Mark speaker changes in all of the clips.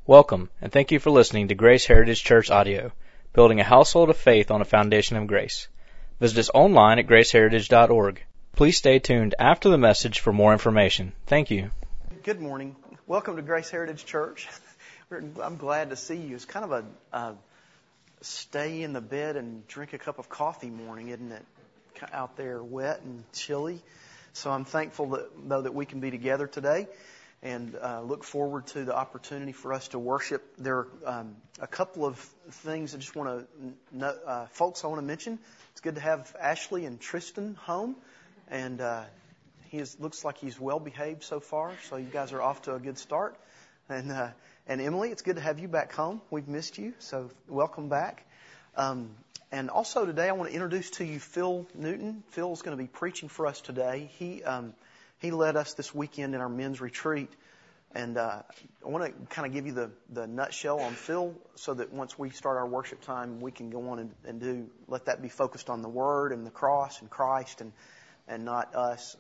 Speaker 1: Welcome, and thank you for listening to Grace Heritage Church Audio, building a household of faith on a foundation of grace. Visit us online at graceheritage.org. Please stay tuned after the message for more information. Thank you.
Speaker 2: Good morning. Welcome to Grace Heritage Church. I'm glad to see you. It's kind of a stay in the bed and drink a cup of coffee morning, isn't it? Out there wet and chilly. So I'm thankful that we can be together today. And look forward to the opportunity for us to worship. There are a couple of things I just want to, folks I want to mention. It's good to have Ashley and Tristan home. And looks like he's well behaved so far. So you guys are off to a good start. And Emily, it's good to have you back home. We've missed you. So welcome back. And also today I want to introduce to you Phil Newton. Phil's going to be preaching for us today. He led us this weekend in our men's retreat. And I want to kind of give you the nutshell on Phil so that once we start our worship time, we can go on and let that be focused on the Word and the cross and Christ and not us.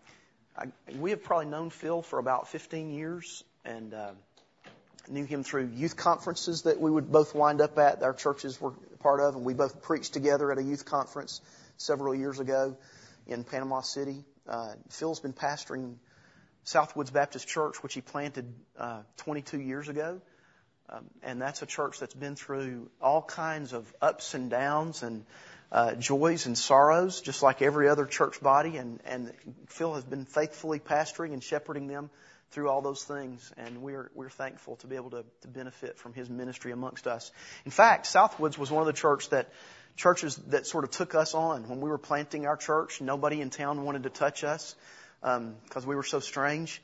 Speaker 2: We have probably known Phil for about 15 years and knew him through youth conferences that we would both wind up at. Our churches were part of, and we both preached together at a youth conference several years ago in Panama City. Phil's been pastoring Southwoods Baptist Church, which he planted 22 years ago. And that's a church that's been through all kinds of ups and downs and joys and sorrows, just like every other church body. And Phil has been faithfully pastoring and shepherding them through all those things. And we're thankful to be able to benefit from his ministry amongst us. In fact, Southwoods was one of the churches that sort of took us on. When we were planting our church, nobody in town wanted to touch us because we were so strange.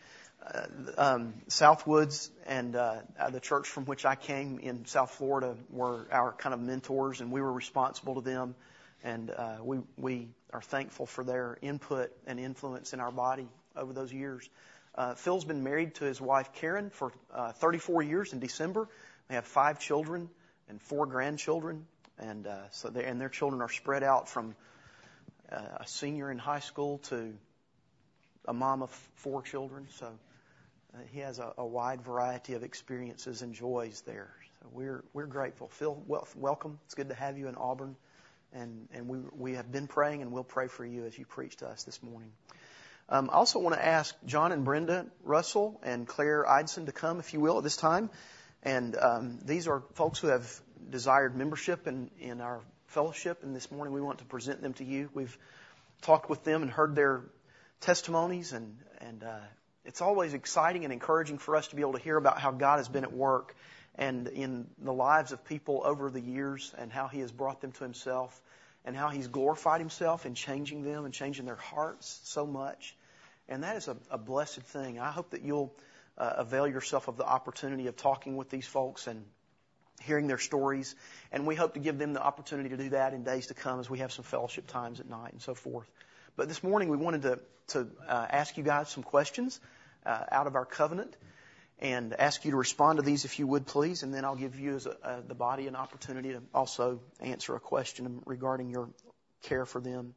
Speaker 2: Southwoods and the church from which I came in South Florida were our kind of mentors, and we were responsible to them. And we are thankful for their input and influence in our body over those years. Phil's been married to his wife Karen for 34 years in December. They have 5 children and 4 grandchildren. And their children are spread out from a senior in high school to a mom of 4 children. So he has a wide variety of experiences and joys there. So we're grateful. Phil, welcome. It's good to have you in Auburn. And we have been praying, and we'll pray for you as you preach to us this morning. I also want to ask John and Brenda Russell and Claire Eidson to come, if you will, at this time. And these are folks who have desired membership in our fellowship, and this morning we want to present them to you. We've talked with them and heard their testimonies, and it's always exciting and encouraging for us to be able to hear about how God has been at work and in the lives of people over the years, and how He has brought them to Himself, and how He's glorified Himself in changing them and changing their hearts so much. And that is a blessed thing. I hope that you'll avail yourself of the opportunity of talking with these folks and hearing their stories. And we hope to give them the opportunity to do that in days to come as we have some fellowship times at night and so forth. But this morning we wanted to ask you guys some questions out of our covenant and ask you to respond to these if you would, please. And then I'll give you as the body an opportunity to also answer a question regarding your care for them.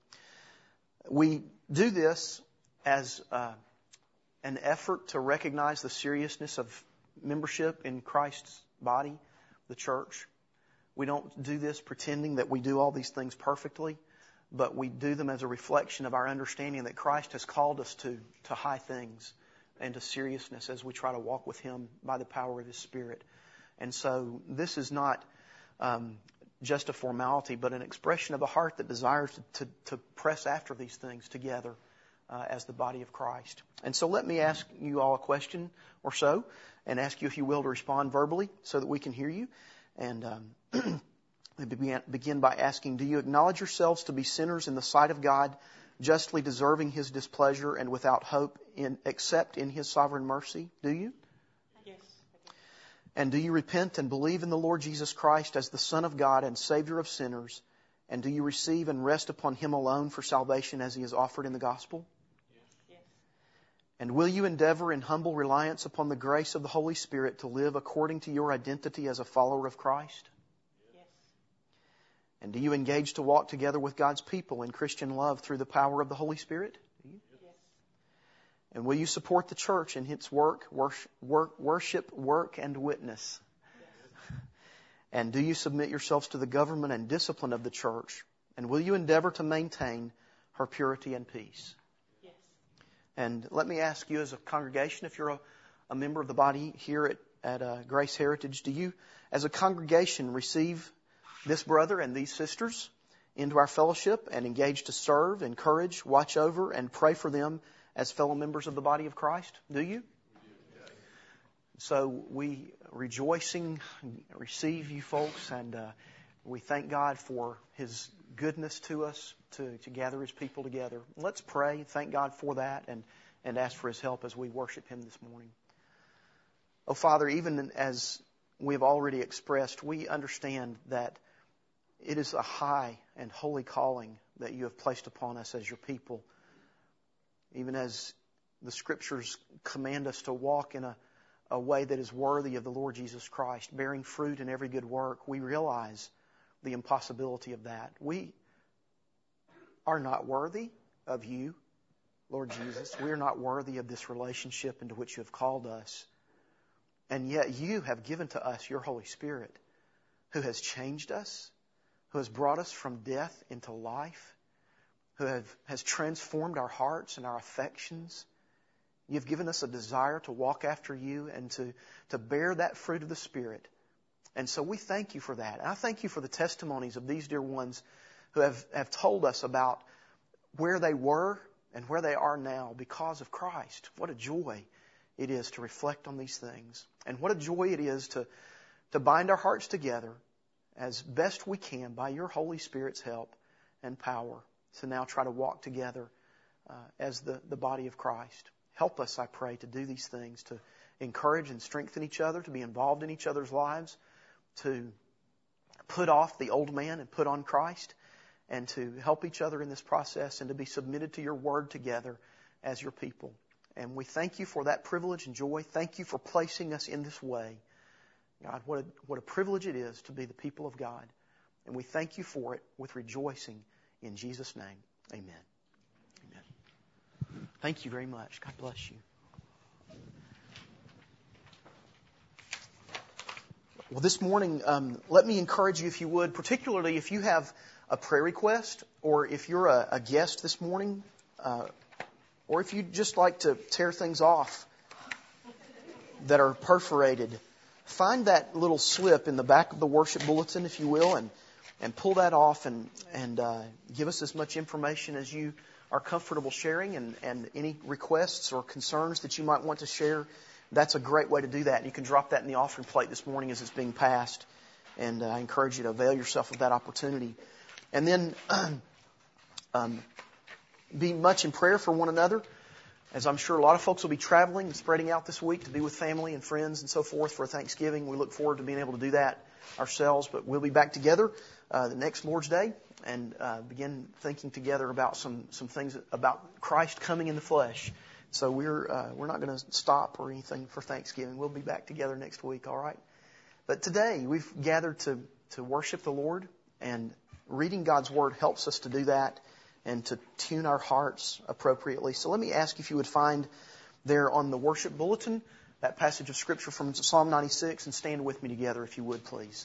Speaker 2: We do this as an effort to recognize the seriousness of membership in Christ's body, the church. We don't do this pretending that we do all these things perfectly, but we do them as a reflection of our understanding that Christ has called us to high things and to seriousness as we try to walk with Him by the power of His Spirit. And so this is not just a formality, but an expression of a heart that desires to press after these things together as the body of Christ. And so let me ask you all a question or so, and ask you, if you will, to respond verbally so that we can hear you. And begin by asking, do you acknowledge yourselves to be sinners in the sight of God, justly deserving His displeasure and without hope except in His sovereign mercy? Do you?
Speaker 3: Yes.
Speaker 2: And do you repent and believe in the Lord Jesus Christ as the Son of God and Savior of sinners? And do you receive and rest upon Him alone for salvation as He is offered in the gospel? And will you endeavor in humble reliance upon the grace of the Holy Spirit to live according to your identity as a follower of Christ?
Speaker 3: Yes.
Speaker 2: And do you engage to walk together with God's people in Christian love through the power of the Holy Spirit? Do you?
Speaker 3: Yes.
Speaker 2: And will you support the church in its worship, work, and witness? And do you submit yourselves to the government and discipline of the church? And will you endeavor to maintain her purity and peace?
Speaker 3: Yes.
Speaker 2: And let me ask you as a congregation, if you're a member of the body here at Grace Heritage, do you as a congregation receive this brother and these sisters into our fellowship and engage to serve, encourage, watch over, and pray for them as fellow members of the body of Christ? Do you? So we rejoicing receive you folks, and we thank God for His goodness to us to gather His people together. Let's pray, thank God for that, and ask for His help as we worship Him this morning. Oh, Father, even as we have already expressed, we understand that it is a high and holy calling that you have placed upon us as your people. Even as the Scriptures command us to walk in a way that is worthy of the Lord Jesus Christ, bearing fruit in every good work, we realize the impossibility of that. We are not worthy of you, Lord Jesus. We are not worthy of this relationship into which you have called us. And yet you have given to us your Holy Spirit, who has changed us, who has brought us from death into life, who has transformed our hearts and our affections. You've given us a desire to walk after you and to bear that fruit of the Spirit. And so we thank you for that. And I thank you for the testimonies of these dear ones who have told us about where they were and where they are now because of Christ. What a joy it is to reflect on these things. And what a joy it is to bind our hearts together as best we can by your Holy Spirit's help and power to now try to walk together as the body of Christ. Help us, I pray, to do these things, to encourage and strengthen each other, to be involved in each other's lives, to put off the old man and put on Christ, and to help each other in this process and to be submitted to your word together as your people. And we thank you for that privilege and joy. Thank you for placing us in this way. God, what a privilege it is to be the people of God. And we thank you for it with rejoicing in Jesus' name. Amen. Amen. Thank you very much. God bless you. Well, this morning, let me encourage you, if you would, particularly if you have a prayer request, or if you're a guest this morning, or if you'd just like to tear things off that are perforated, find that little slip in the back of the worship bulletin, if you will, and pull that off and give us as much information as you are comfortable sharing, and any requests or concerns that you might want to share. That's a great way to do that. And you can drop that in the offering plate this morning as it's being passed. And I encourage you to avail yourself of that opportunity. And then be much in prayer for one another, as I'm sure a lot of folks will be traveling and spreading out this week to be with family and friends and so forth for Thanksgiving. We look forward to being able to do that ourselves. But we'll be back together the next Lord's Day and begin thinking together about some things about Christ coming in the flesh. So we're not going to stop or anything for Thanksgiving. We'll be back together next week, all right? But today we've gathered to worship the Lord, and reading God's Word helps us to do that and to tune our hearts appropriately. So let me ask if you would find there on the worship bulletin that passage of Scripture from Psalm 96 and stand with me together if you would, please.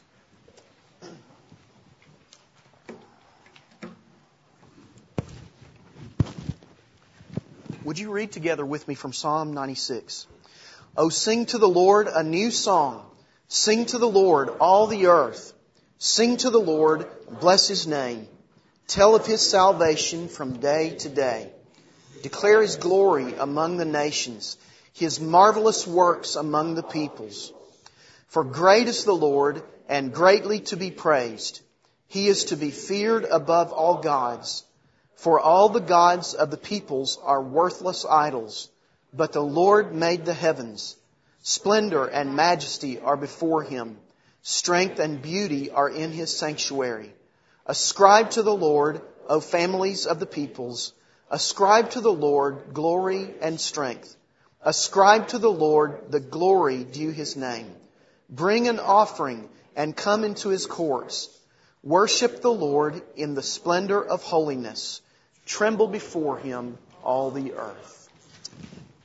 Speaker 2: Would you read together with me from Psalm 96? Oh, sing to the Lord a new song. Sing to the Lord, all the earth. Sing to the Lord, bless His name. Tell of His salvation from day to day. Declare His glory among the nations, His marvelous works among the peoples. For great is the Lord, and greatly to be praised. He is to be feared above all gods. For all the gods of the peoples are worthless idols, but the Lord made the heavens. Splendor and majesty are before Him. Strength and beauty are in His sanctuary. Ascribe to the Lord, O families of the peoples. Ascribe to the Lord glory and strength. Ascribe to the Lord the glory due His name. Bring an offering and come into His courts. Worship the Lord in the splendor of holiness. Tremble before Him, all the earth.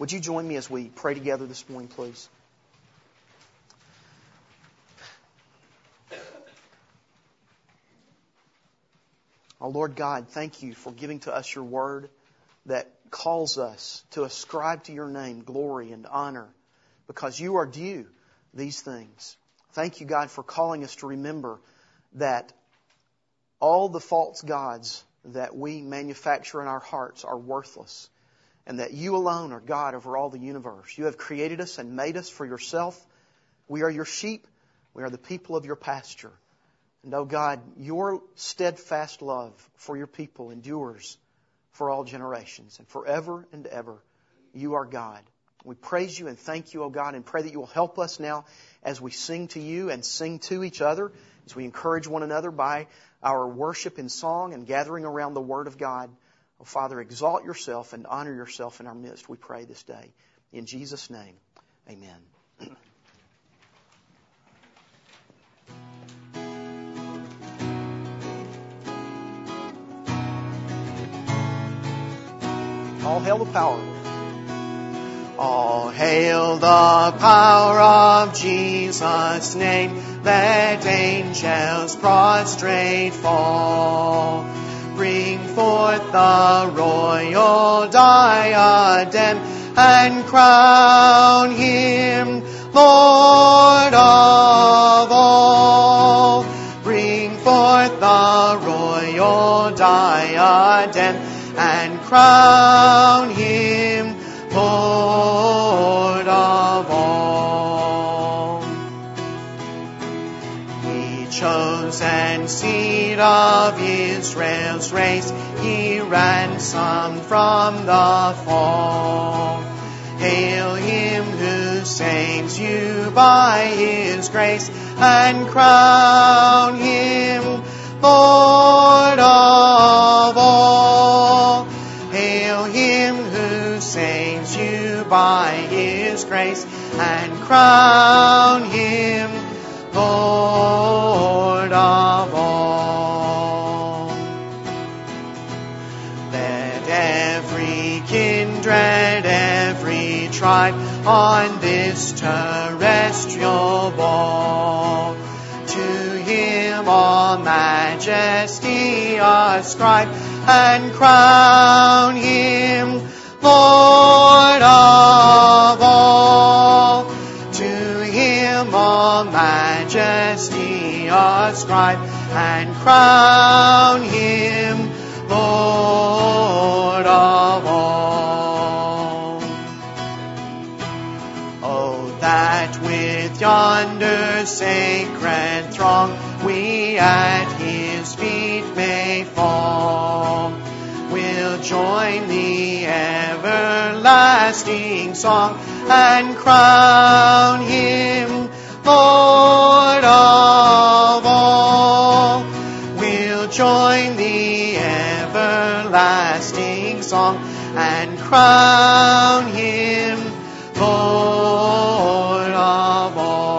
Speaker 2: Would you join me as we pray together this morning, please? Oh, Lord God, thank you for giving to us your word that calls us to ascribe to your name glory and honor because you are due these things. Thank you, God, for calling us to remember that all the false gods that we manufacture in our hearts are worthless and that you alone are God over all the universe. You have created us and made us for yourself. We are your sheep. We are the people of your pasture. And, oh God, your steadfast love for your people endures for all generations. And forever and ever, you are God. We praise you and thank you, oh God, and pray that you will help us now as we sing to you and sing to each other, as we encourage one another by our worship in song and gathering around the Word of God. Oh, Father, exalt yourself and honor yourself in our midst, we pray this day. In Jesus' name, amen. All hail the power. All hail the power of Jesus' name. Let angels prostrate fall. Bring forth the royal diadem and crown Him Lord of all. Bring forth the royal diadem and crown Him Lord of all. Ye chosen seed of Israel's race, He ransomed from the fall. Hail Him who saves you by His grace and crown Him Lord of all. Hail Him who saves you by His grace and crown Him Lord of all. Let every kindred, every tribe on this terrestrial ball to Him all majesty ascribe and crown Him Lord of all. To Him all majesty ascribe and crown Him Lord of all. Oh, that with yonder sacred throng we at His feet may fall. We'll join the everlasting song and crown Him Lord of all. We'll join the everlasting song and crown Him Lord of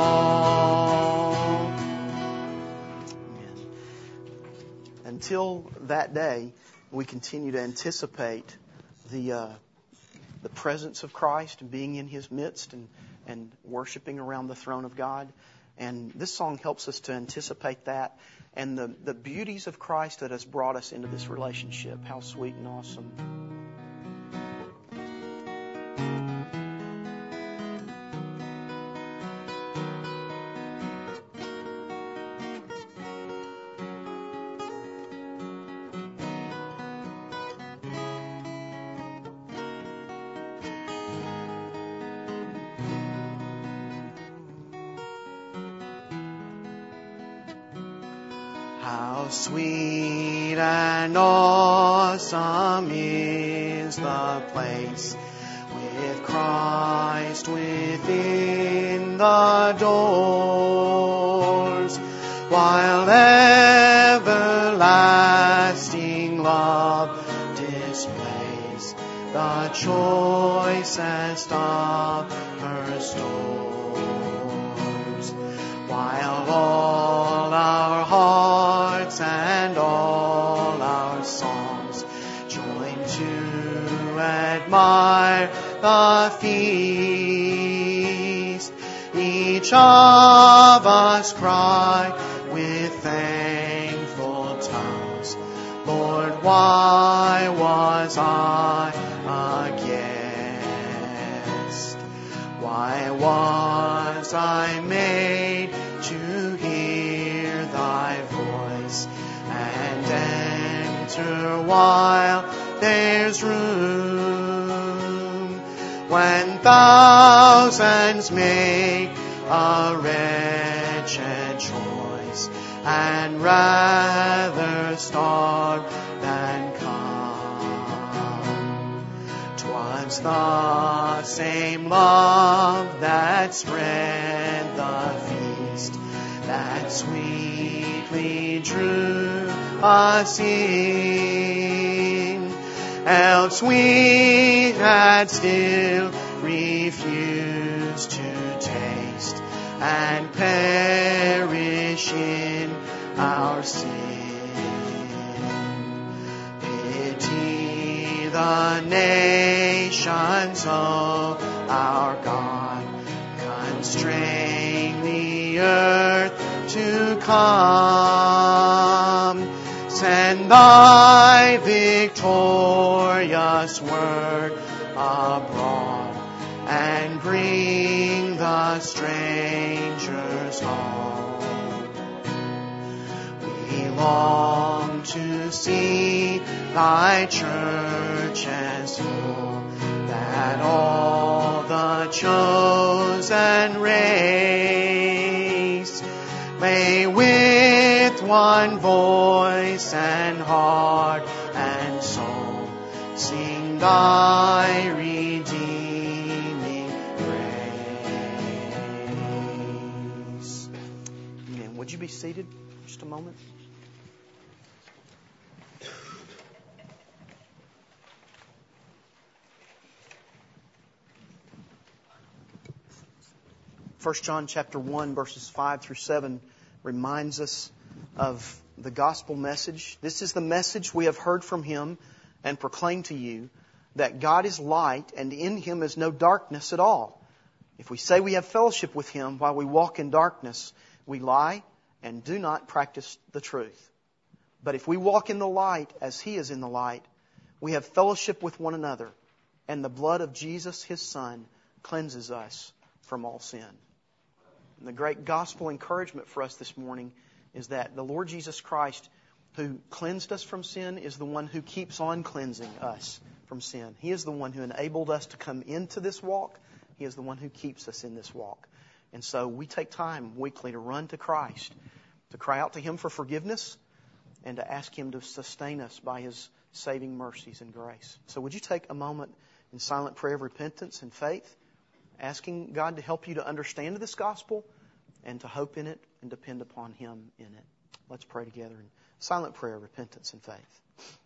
Speaker 2: all. Amen. Until that day, we continue to anticipate the presence of Christ and being in His midst and worshiping around the throne of God. And this song helps us to anticipate that and the beauties of Christ that has brought us into this relationship. How sweet and awesome. How sweet and awesome is the place with Christ within the doors, while everlasting love displays the choicest of her stores, while all our hearts and all our songs join to admire the
Speaker 3: each of us cry with thankful tongues, Lord, why was I a guest? Why was I made to hear Thy voice and enter while there's room? When thousands make a wretched choice and rather starve than come, 'twas the same love that spread the feast that sweetly drew us in. Else we had still refused to taste and perish in our sin. Pity the nations, O our God, constrain the earth to come. Send Thy victorious word abroad and bring the strangers home. We long to see Thy churches full, that all the chosen race may with one voice and heart and soul sing Thy redeeming grace. Amen. Would you be seated just a moment? First John chapter 1 verses 5 through 7 reminds us of the gospel message. This is the message we have heard from Him and proclaim to you, that God is light and in Him is no darkness at all. If we say we have fellowship with Him while we walk in darkness, we lie and do not practice the truth. But if we walk in the light as He is in the light, we have fellowship with one another, and the blood of Jesus, His Son, cleanses us from all sin. And the great gospel encouragement for us this morning is that the Lord Jesus Christ, who cleansed us from sin, is the one who keeps on cleansing us from sin. He is the one who enabled us to come into this walk. He is the one who keeps us in this walk. And so we take time weekly to run to Christ, to cry out to Him for forgiveness, and to ask Him to sustain us by His saving mercies and grace. So would you take a moment in silent prayer of repentance and faith, asking God to help you to understand this gospel and to hope in it and depend upon Him in it. Let's pray together in silent prayer, repentance, and faith.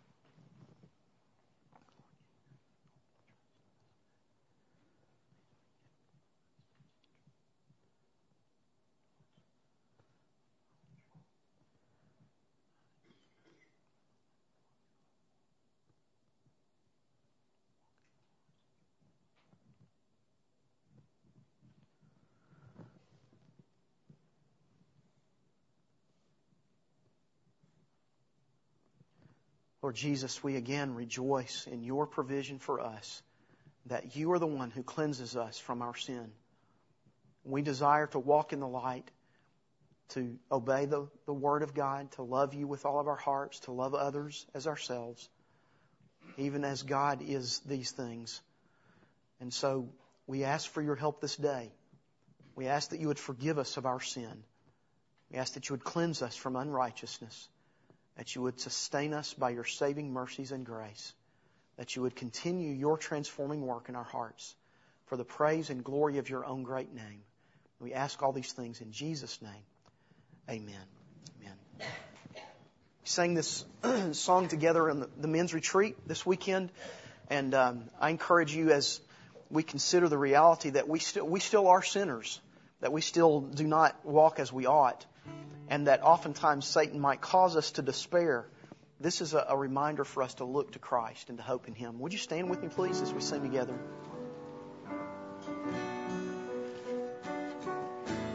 Speaker 3: Lord Jesus, we again rejoice in Your provision for us, that You are the one who cleanses us from our sin. We desire to walk in the light, to obey the Word of God, to love You with all of our hearts, to love others as ourselves, even as God is these things. And so we ask for Your help this day. We ask that You would forgive us of our sin. We ask that You would cleanse us from unrighteousness, that You would sustain us by Your saving mercies and grace, that You would continue Your transforming work in our hearts for the praise and glory of Your own great name. We ask all these things in Jesus' name. Amen. Amen. We sang this song together in the men's retreat this weekend, and I encourage you, as we consider the reality that we still are sinners, that we still do not walk as we ought, and that oftentimes Satan might cause us to despair. This is a reminder for us to look to Christ and to hope in Him. Would you stand with me, please, as we sing together?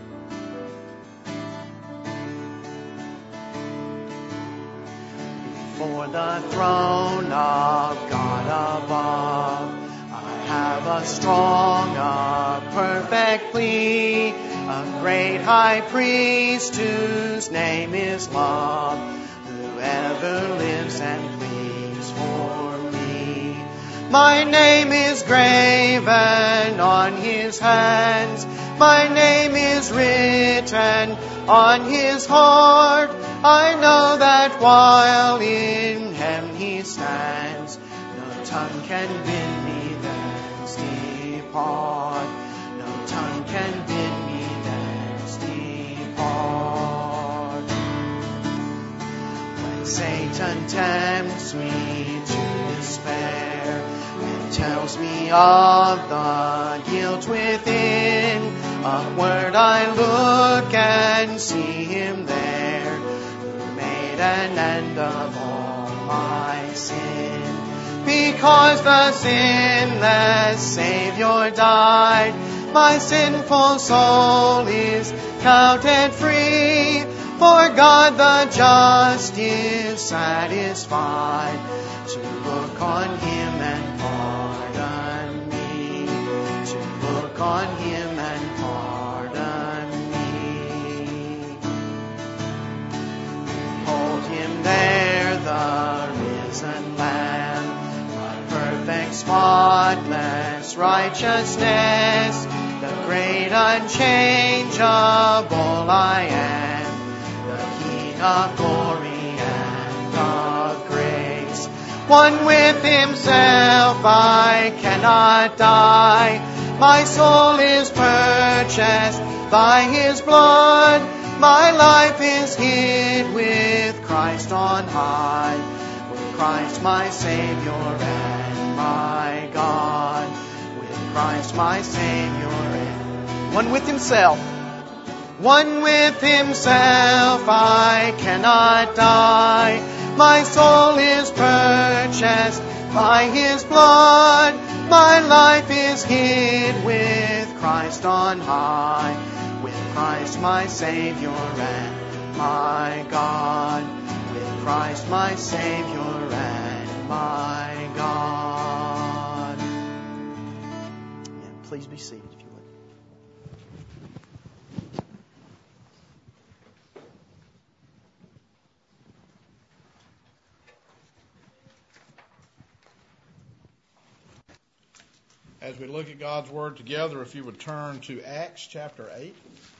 Speaker 2: before the throne of God above. I have a strong, a perfect plea, a great high priest whose name is love, who ever lives and pleads for me. My name is graven on his hands, my name is written on his heart. I know that while in heaven he stands, no tongue can bid me thence depart. No tongue can bid me thence depart. When Satan tempts me to despair and tells me of the guilt within, upward I look and see him there, who made an end of all my sin. Because the sinless Savior died, my sinful soul is counted free. For God the just is satisfied to look on him and pardon me, to look on him and pardon me. Behold him there, the risen Lamb, my perfect, spotless righteousness, the great unchangeable I am, the King of glory and of grace. One with himself I cannot die, my soul is purchased by his blood, my life is hid with Christ on high, with Christ my Savior and my God, with Christ my Savior and one with himself. One with himself I cannot die, my soul is purchased by his blood, my life is hid with Christ on high, with Christ my Savior and my God, with Christ my Savior and my God. Amen. Please be seated if you would.
Speaker 4: As we look at God's Word together, if you would turn to Acts chapter 8.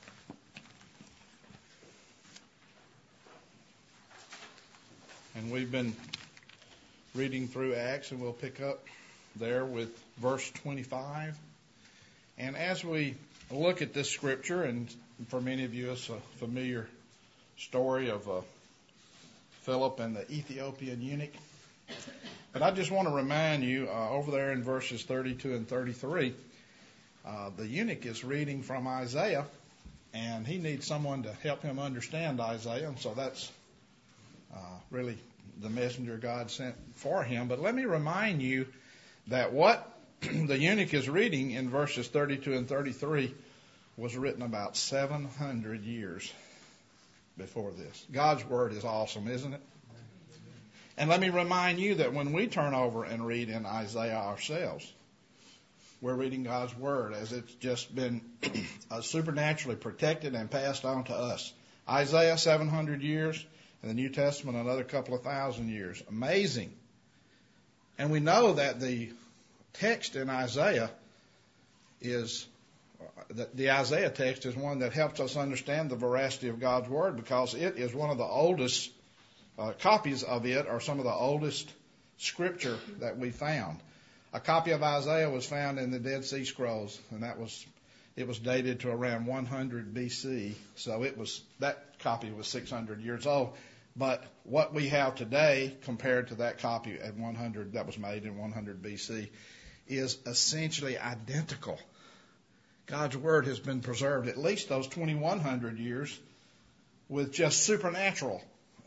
Speaker 4: And we've been reading through Acts, and we'll pick up there with verse 25. And as we look at this scripture, and for many of you it's a familiar story of Philip and the Ethiopian eunuch. But I just want to remind you, over there in verses 32 and 33, the eunuch is reading from Isaiah, and he needs someone to help him understand Isaiah, and so that's really the messenger God sent for him. But let me remind you that what the eunuch is reading in verses 32 and 33 was written about 700 years before this. God's Word is awesome, isn't it? And let me remind you that when we turn over and read in Isaiah ourselves, we're reading God's Word as it's just been supernaturally protected and passed on to us. Isaiah, 700 years, and the New Testament, another couple of thousand years. Amazing. And we know that the text in Isaiah is, the Isaiah text is one that helps us understand the veracity of God's Word, because it is one of the oldest copies of it are some of the oldest scripture that we found. A copy of Isaiah was found in the Dead Sea Scrolls, and it was dated to around 100 BC. So that copy was 600 years old. But what we have today compared to that copy at 100 that was made in 100 BC is essentially identical. God's Word has been preserved at least those 2,100 years with just supernatural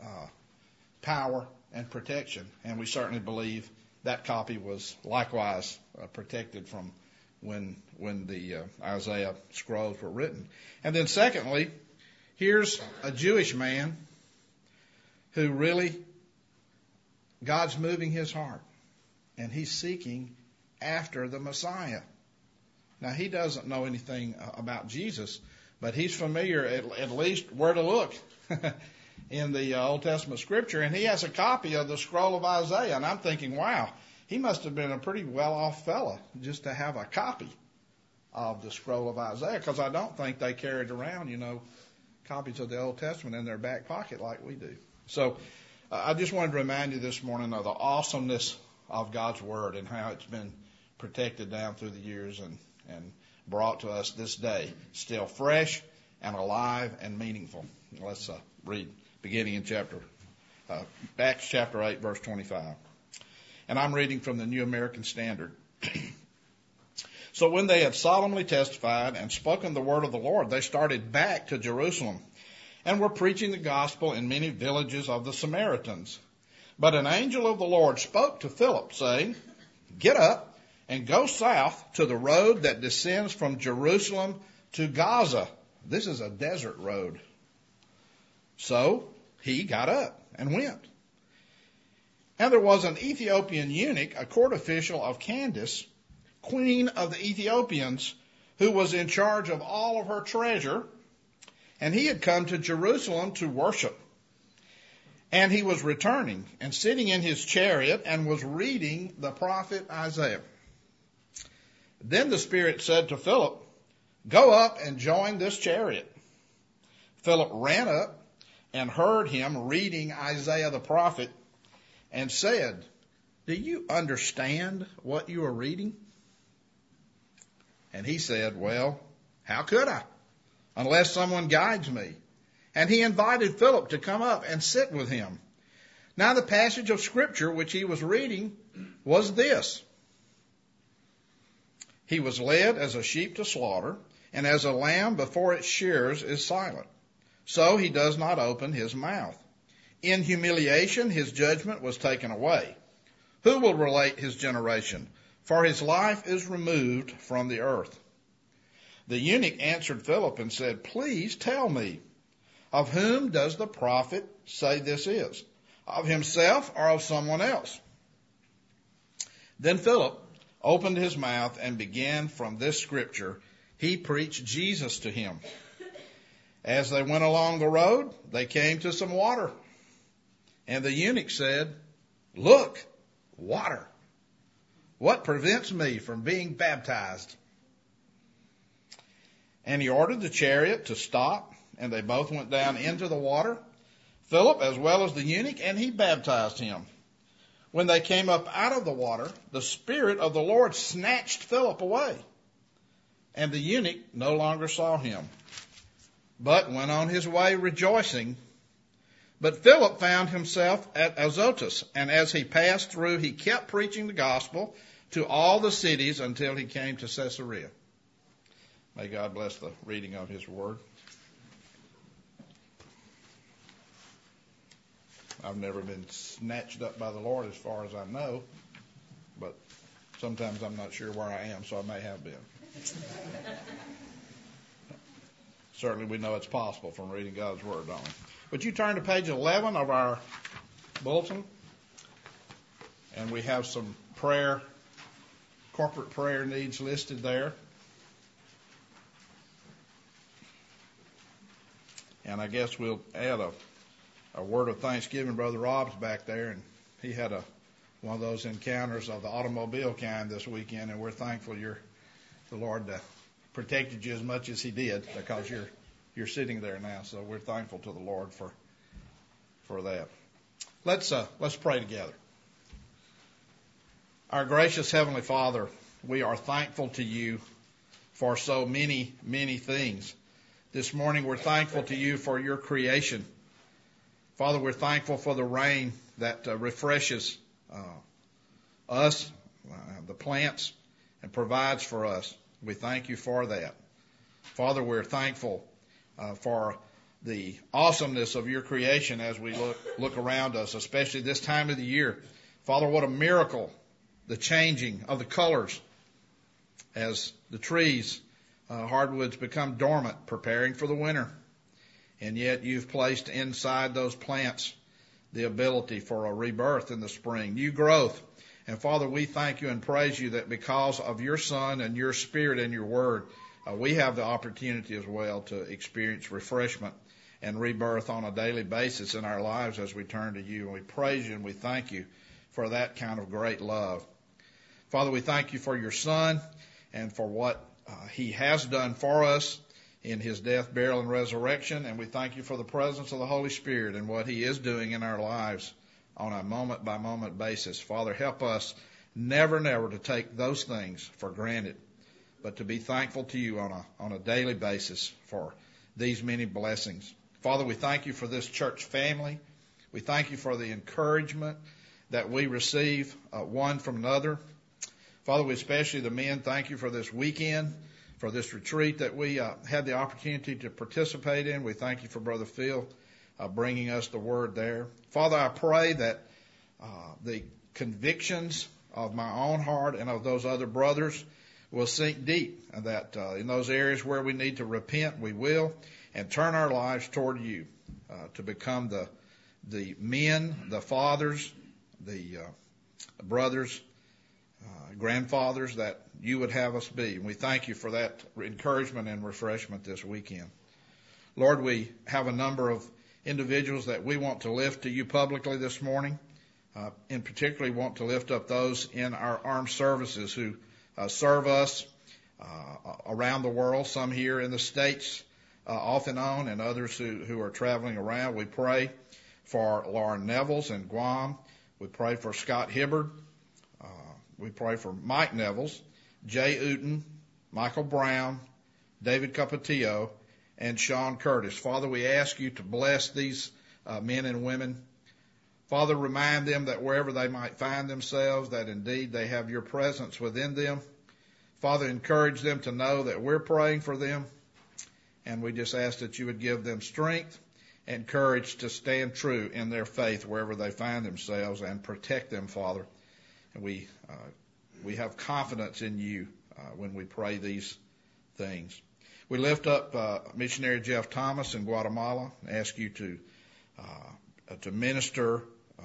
Speaker 4: power and protection, and we certainly believe that copy was likewise protected from when the Isaiah scrolls were written. And then secondly, here's a Jewish man who really God's moving his heart, and he's seeking after the Messiah. Now, he doesn't know anything about Jesus, but he's familiar at least where to look in the Old Testament Scripture, and he has a copy of the scroll of Isaiah, and I'm thinking, wow, he must have been a pretty well-off fella just to have a copy of the scroll of Isaiah, because I don't think they carried around, copies of the Old Testament in their back pocket like we do. So I just wanted to remind you this morning of the awesomeness of God's Word and how it's been protected down through the years and brought to us this day, still fresh and alive and meaningful. Let's read, beginning in Acts chapter 8, verse 25. And I'm reading from the New American Standard. So when they had solemnly testified and spoken the word of the Lord, they started back to Jerusalem and were preaching the gospel in many villages of the Samaritans. But an angel of the Lord spoke to Philip, saying, "Get up and go south to the road that descends from Jerusalem to Gaza." This is a desert road. So he got up and went. And there was an Ethiopian eunuch, a court official of Candace, queen of the Ethiopians, who was in charge of all of her treasure, and he had come to Jerusalem to worship. And he was returning and sitting in his chariot and was reading the prophet Isaiah. Then the Spirit said to Philip, "Go up and join this chariot." Philip ran up and heard him reading Isaiah the prophet and said, "Do you understand what you are reading?" And he said, "Well, how could I, unless someone guides me?" And he invited Philip to come up and sit with him. Now the passage of Scripture which he was reading was this: "He was led as a sheep to slaughter, and as a lamb before its shearers is silent, so he does not open his mouth. In humiliation his judgment was taken away. Who will relate his generation? For his life is removed from the earth." The eunuch answered Philip and said, "Please tell me, of whom does the prophet say this is? Of himself or of someone else?" Then Philip opened his mouth and began from this scripture. He preached Jesus to him. As they went along the road, they came to some water. And the eunuch said, "Look, water. What prevents me from being baptized?" And he ordered the chariot to stop, and they both went down into the water, Philip as well as the eunuch, and he baptized him. When they came up out of the water, the Spirit of the Lord snatched Philip away, and the eunuch no longer saw him, but went on his way rejoicing. But Philip found himself at Azotus, and as he passed through, he kept preaching the gospel to all the cities until he came to Caesarea. May God bless the reading of his word. I've never been snatched up by the Lord as far as I know, but sometimes I'm not sure where I am, so I may have been. Certainly we know it's possible from reading God's word, don't we? Would you turn to page 11 of our bulletin? And we have some corporate prayer needs listed there. And I guess we'll add a word of thanksgiving. Brother Rob's back there, and he had one of those encounters of the automobile kind this weekend, and we're thankful the Lord protected you as much as he did, because you're sitting there now. So we're thankful to the Lord for that. Let's pray together. Our gracious Heavenly Father, we are thankful to you for so many, many things. This morning we're thankful to you for your creation. Father, we're thankful for the rain that refreshes us, the plants, and provides for us. We thank you for that. Father, we're thankful for the awesomeness of your creation as we look around us, especially this time of the year. Father, what a miracle, the changing of the colors as the trees, hardwoods become dormant, preparing for the winter. And yet you've placed inside those plants the ability for a rebirth in the spring, new growth. And Father, we thank you and praise you that because of your Son and your Spirit and your Word, we have the opportunity as well to experience refreshment and rebirth on a daily basis in our lives as we turn to you. And we praise you and we thank you for that kind of great love. Father, we thank you for your Son and for what he has done for us in his death, burial, and resurrection. And we thank you for the presence of the Holy Spirit and what he is doing in our lives on a moment-by-moment basis. Father, help us never to take those things for granted, but to be thankful to you on a daily basis for these many blessings. Father, we thank you for this church family. We thank you for the encouragement that we receive one from another. Father, we especially the men thank you for this weekend, for this retreat that we had the opportunity to participate in. We thank you for Brother Phil bringing us the word there. Father, I pray that the convictions of my own heart and of those other brothers will sink deep, and that in those areas where we need to repent, we will, and turn our lives toward you to become the men, the fathers, the brothers, grandfathers that you would have us be. And we thank you for that encouragement and refreshment this weekend. Lord, we have a number of individuals that we want to lift to you publicly this morning. In particular, we want to lift up those in our armed services who serve us around the world, some here in the States off and on, and others who are traveling around. We pray for Lauren Nevels in Guam. We pray for Scott Hibbard. We pray for Mike Nevels, Jay Uten, Michael Brown, David Capatillo, and Sean Curtis. Father, we ask you to bless these men and women. Father, remind them that wherever they might find themselves, that indeed they have your presence within them. Father, encourage them to know that we're praying for them, and we just ask that you would give them strength and courage to stand true in their faith wherever they find themselves, and protect them, Father. And we have confidence in you when we pray these things. We lift up missionary Jeff Thomas in Guatemala and ask you to minister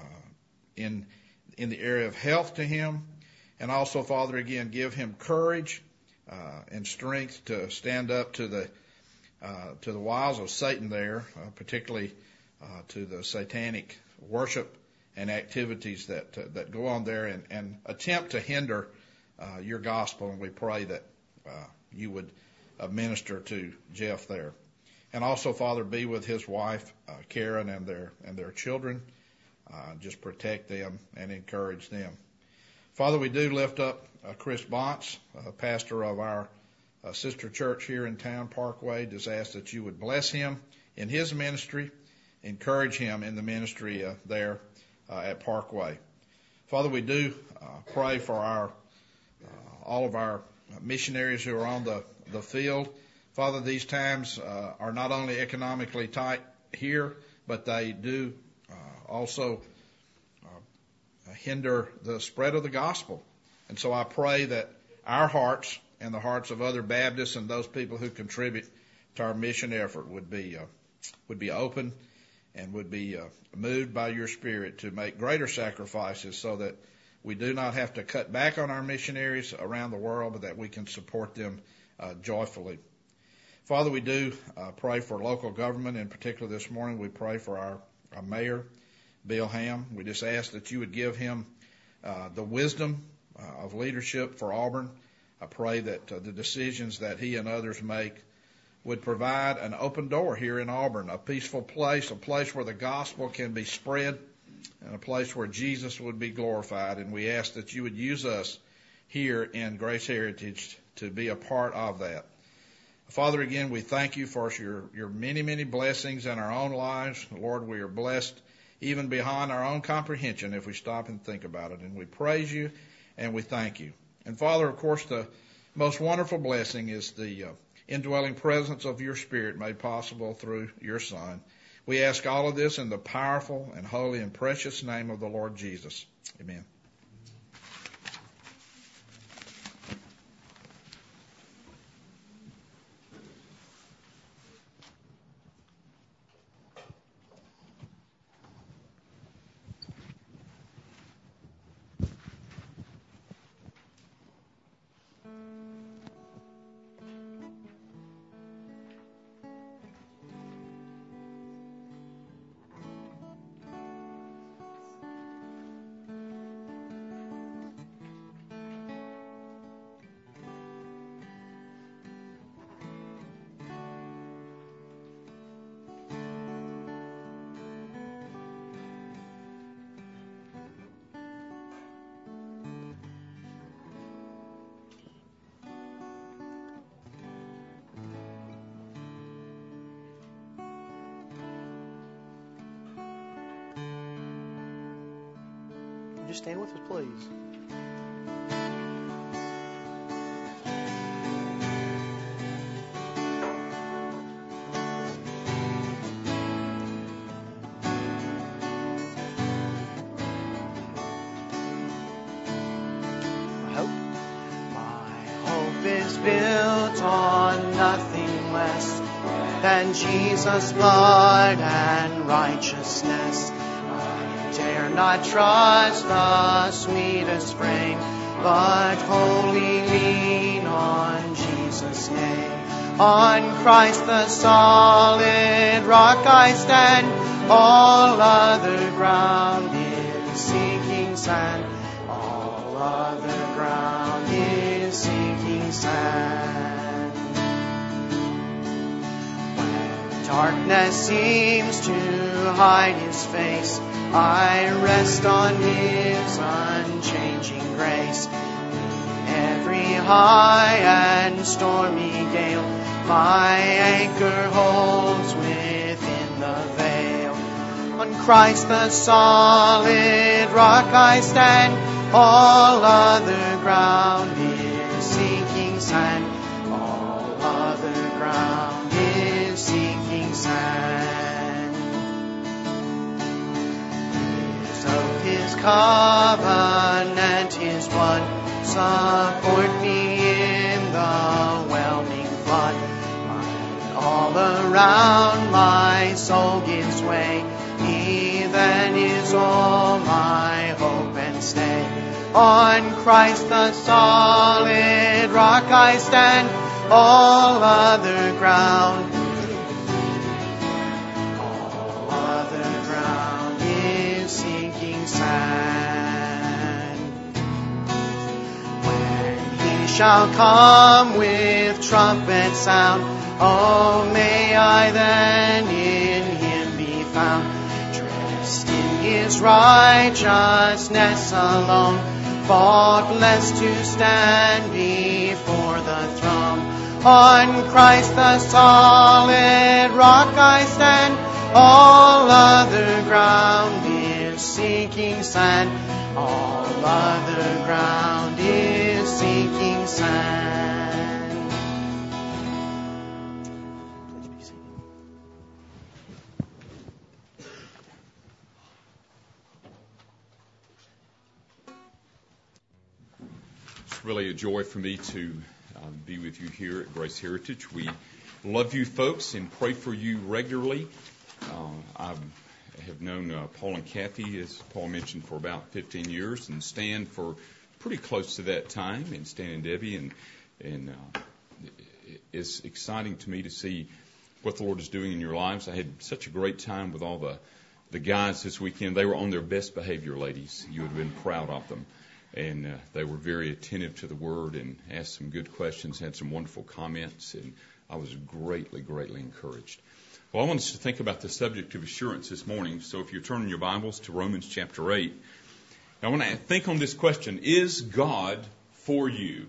Speaker 4: in the area of health to him, and also, Father, again, give him courage and strength to stand up to the wiles of Satan there, particularly to the satanic worship and activities that go on there and attempt to hinder your gospel. And we pray that you would minister to Jeff there. And also, Father, be with his wife, Karen, and their children. Just protect them and encourage them. Father, we do lift up Chris Bontz, pastor of our sister church here in town, Parkway. Just ask that you would bless him in his ministry, encourage him in the ministry there at Parkway. Father, we do pray for all of our missionaries who are on the field. Father, these times are not only economically tight here, but they do also hinder the spread of the gospel. And so I pray that our hearts and the hearts of other Baptists and those people who contribute to our mission effort would be open and would be moved by your Spirit to make greater sacrifices, so that we do not have to cut back on our missionaries around the world, but that we can support them joyfully. Father, we do pray for local government. In particular this morning, we pray for our mayor, Bill Ham. We just ask that you would give him the wisdom of leadership for Auburn. I pray that the decisions that he and others make would provide an open door here in Auburn, a peaceful place, a place where the gospel can be spread, and a place where Jesus would be glorified. And we ask that you would use us here in Grace Heritage to be a part of that. Father, again, we thank you for your many, many blessings in our own lives. Lord, we are blessed even beyond our own comprehension if we stop and think about it. And we praise you and we thank you. And Father, of course, the most wonderful blessing is the indwelling presence of your Spirit made possible through your Son. We ask all of this in the powerful and holy and precious name of the Lord Jesus. Amen.
Speaker 3: you stand with us, please?
Speaker 2: Built on nothing less than Jesus' blood and righteousness. I dare not trust the sweetest frame, but wholly lean on Jesus' name. On Christ the solid rock I stand, all other ground is sinking sand. All other ground is sinking sand. When darkness seems to hide His face, I rest on His unchanging grace. In every high and stormy gale, my anchor holds within the veil. On Christ the solid rock I stand, all other ground is sinking sand. All other ground is sinking sand. His oath, His covenant, His blood support me in the whelming flood. When all around my soul gives way, He then is all my hope and stay. On Christ the solid rock I stand, all other ground is sinking sand. When He shall come with trumpet sound, oh, may I then in Him be found, dressed in His righteousness alone, faultless to stand before the throne. On Christ the solid rock I stand, all other ground is sinking sand. All other ground is sinking sand. Please be seated.
Speaker 5: It's really a joy for me to be with you here at Grace Heritage. We love you folks and pray for you regularly. I have known Paul and Kathy, as Paul mentioned, for about 15 years, and Stan for pretty close to that time, and Stan and Debbie, and it's exciting to me to see what the Lord is doing in your lives. I had such a great time with all the guys this weekend. They were on their best behavior, ladies. You would have been proud of them. And they were very attentive to the Word and asked some good questions, had some wonderful comments, and I was greatly, greatly encouraged. Well, I want us to think about the subject of assurance this morning. So if you're turning your Bibles to Romans chapter 8, I want to think on this question: is God for you?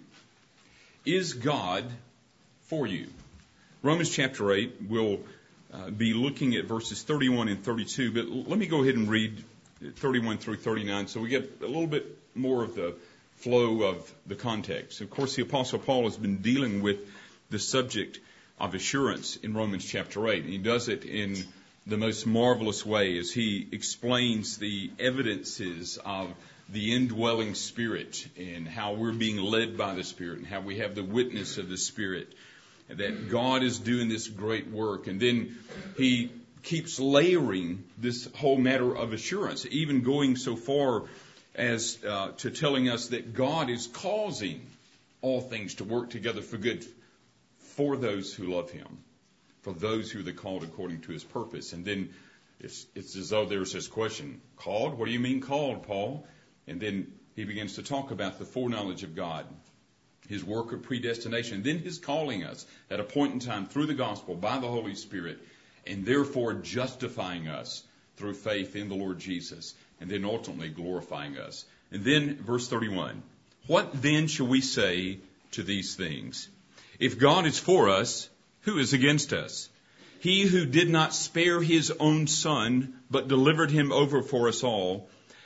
Speaker 5: Is God for you? Romans chapter 8, we'll be looking at verses 31 and 32, but let me go ahead and read 31 through 39 so we get a little bit more of the flow of the context. Of course, the Apostle Paul has been dealing with the subject of assurance in Romans chapter 8. And he does it in the most marvelous way as he explains the evidences of the indwelling Spirit and how we're being led by the Spirit and how we have the witness of the Spirit, and that God is doing this great work. And then he keeps layering this whole matter of assurance, even going so far as to telling us that God is causing all things to work together for good for those who love Him, for those who are called according to His purpose. And then it's as though there's this question: called? What do you mean called, Paul? And then he begins to talk about the foreknowledge of God, His work of predestination, and then His calling us at a point in time through the gospel by the Holy Spirit, and therefore justifying us through faith in the Lord Jesus, and then ultimately glorifying us. And then verse 31, what then shall we say to these things? If God is for us, who is against us? He who did not spare His own Son, but delivered Him over for us all,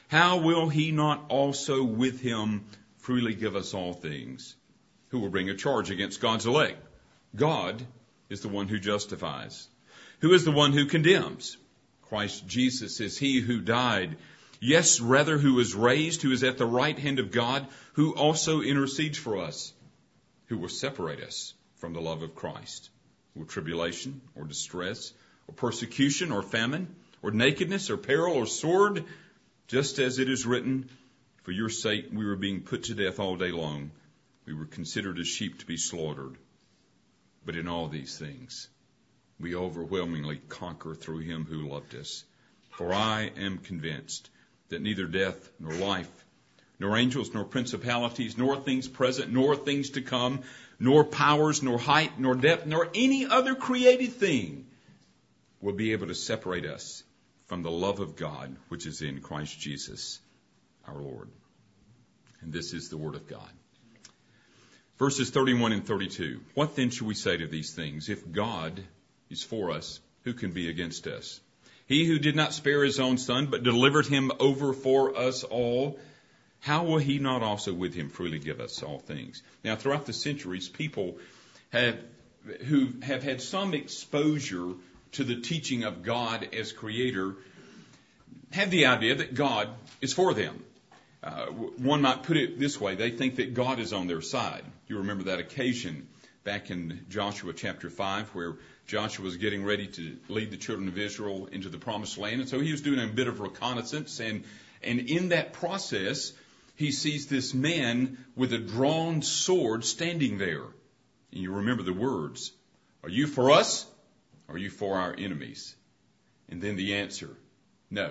Speaker 5: how will he not also with him freely give us all things? Who will bring a charge against God's elect? God is the one who justifies. Who is the one who condemns? Christ Jesus is he who died. Yes, rather, who is raised, who is at the right hand of God, who also intercedes for us. Who will separate us from the love of Christ? Will tribulation or distress or persecution or famine or nakedness or peril or sword? Just as it is written, for your sake we were being put to death all day long. We were considered as sheep to be slaughtered. But in all these things, we overwhelmingly conquer through him who loved us. For I am convinced that neither death nor life, nor angels, nor principalities, nor things present, nor things to come, nor powers, nor height, nor depth, nor any other created thing will be able to separate us from the love of God, which is in Christ Jesus, our Lord. And this is the word of God. Verses 31 and 32. What then shall we say to these things? If God is for us, who can be against us? He who did not spare his own son, but delivered him over for us all, how will he not also with him freely give us all things? Now, throughout the centuries, people who have had some exposure to the teaching of God as creator have the idea that God is for them. One might put it this way. They think that God is on their side. You remember that occasion back in Joshua chapter 5 where Joshua was getting ready to lead the children of Israel into the promised land. And so he was doing a bit of reconnaissance. And in that process, he sees this man with a drawn sword standing there. And you remember the words, are you for us? Or are you for our enemies? And then the answer, no.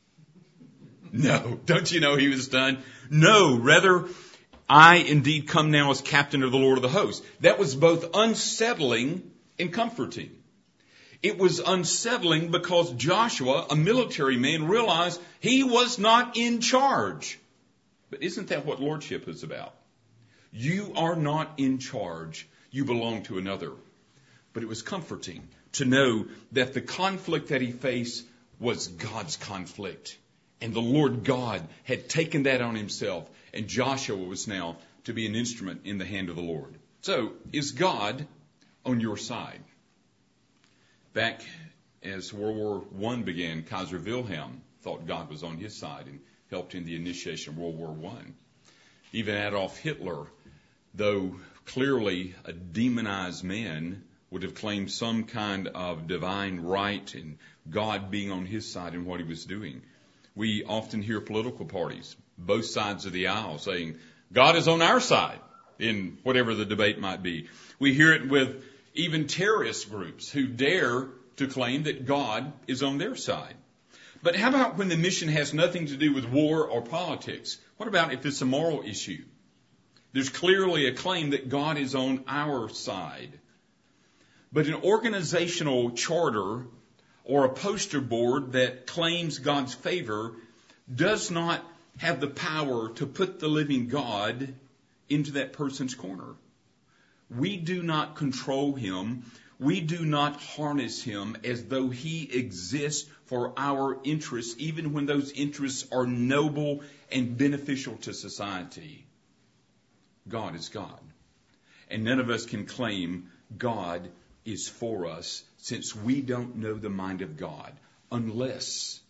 Speaker 5: No. Don't you know he was done? No. Rather, I indeed come now as captain of the Lord of the hosts. That was both unsettling and comforting. It was unsettling because Joshua, a military man, realized he was not in charge. But isn't that what lordship is about? You are not in charge. You belong to another. But it was comforting to know that the conflict that he faced was God's conflict. And the Lord God had taken that on himself. And Joshua was now to be an instrument in the hand of the Lord. So, is God on your side? Back as World War I began, Kaiser Wilhelm thought God was on his side and helped in the initiation of World War I. Even Adolf Hitler, though clearly a demonized man, would have claimed some kind of divine right and God being on his side in what he was doing. We often hear political parties, both sides of the aisle, saying, God is on our side in whatever the debate might be. We hear it with even terrorist groups who dare to claim that God is on their side. But how about when the mission has nothing to do with war or politics? What about if it's a moral issue? There's clearly a claim that God is on our side. But an organizational charter or a poster board that claims God's favor does not have the power to put the living God into that person's corner. We do not control him. We do not harness him as though he exists for our interests, even when those interests are noble and beneficial to society. God is God. And none of us can claim God is for us, since we don't know the mind of God, unless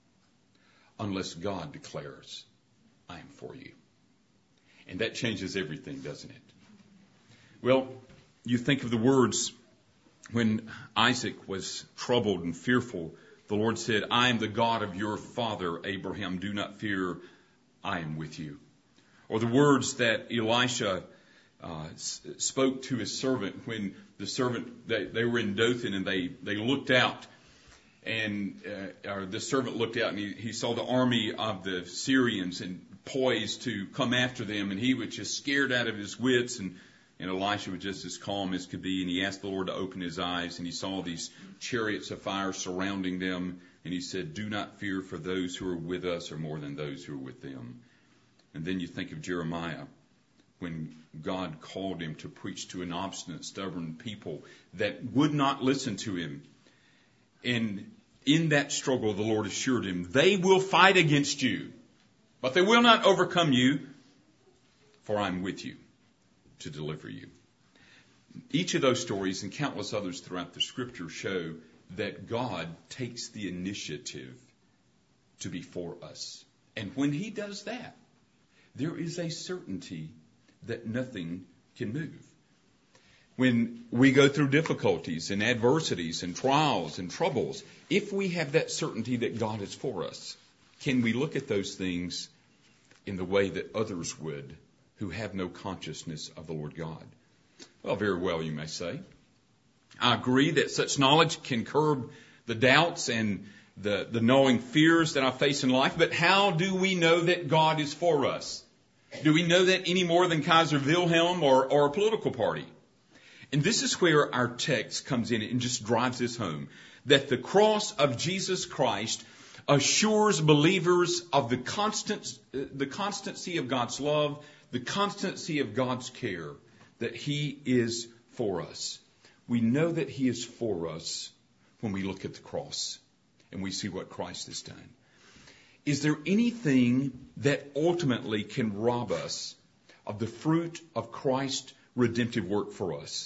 Speaker 5: God declares, I am for you. And that changes everything, doesn't it? Well, you think of the words when Isaac was troubled and fearful. The Lord said, I am the God of your father, Abraham. Do not fear, I am with you. Or the words that Elisha spoke to his servant when the servant, they were in Dothan and they looked out and the servant looked out and he saw the army of the Syrians and poised to come after them, and he was just scared out of his wits, and Elisha was just as calm as could be, and he asked the Lord to open his eyes, and he saw these chariots of fire surrounding them, and he said, do not fear, for those who are with us are more than those who are with them. And then you think of Jeremiah, when God called him to preach to an obstinate, stubborn people that would not listen to him. And in that struggle, the Lord assured him, they will fight against you, but they will not overcome you, for I am with you to deliver you. Each of those stories and countless others throughout the Scripture show that God takes the initiative to be for us. And when He does that, there is a certainty that nothing can move. When we go through difficulties and adversities and trials and troubles, if we have that certainty that God is for us, can we look at those things in the way that others would who have no consciousness of the Lord God? Well, very well, you may say. I agree that such knowledge can curb the doubts and the gnawing fears that I face in life, but how do we know that God is for us? Do we know that any more than Kaiser Wilhelm or a political party? And this is where our text comes in and just drives this home, that the cross of Jesus Christ assures believers of the constancy of God's love, the constancy of God's care, that He is for us. We know that He is for us when we look at the cross and we see what Christ has done. Is there anything that ultimately can rob us of the fruit of Christ's redemptive work for us?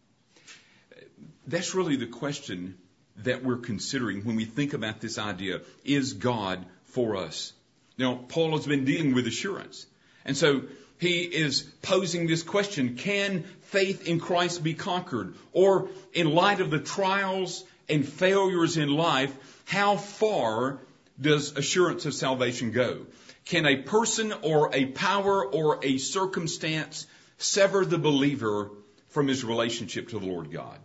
Speaker 5: That's really the question that we're considering when we think about this idea. Is God for us? Now, Paul has been dealing with assurance. And so he is posing this question: can faith in Christ be conquered? Or in light of the trials and failures in life, how far does assurance of salvation go? Can a person or a power or a circumstance sever the believer from his relationship to the Lord God?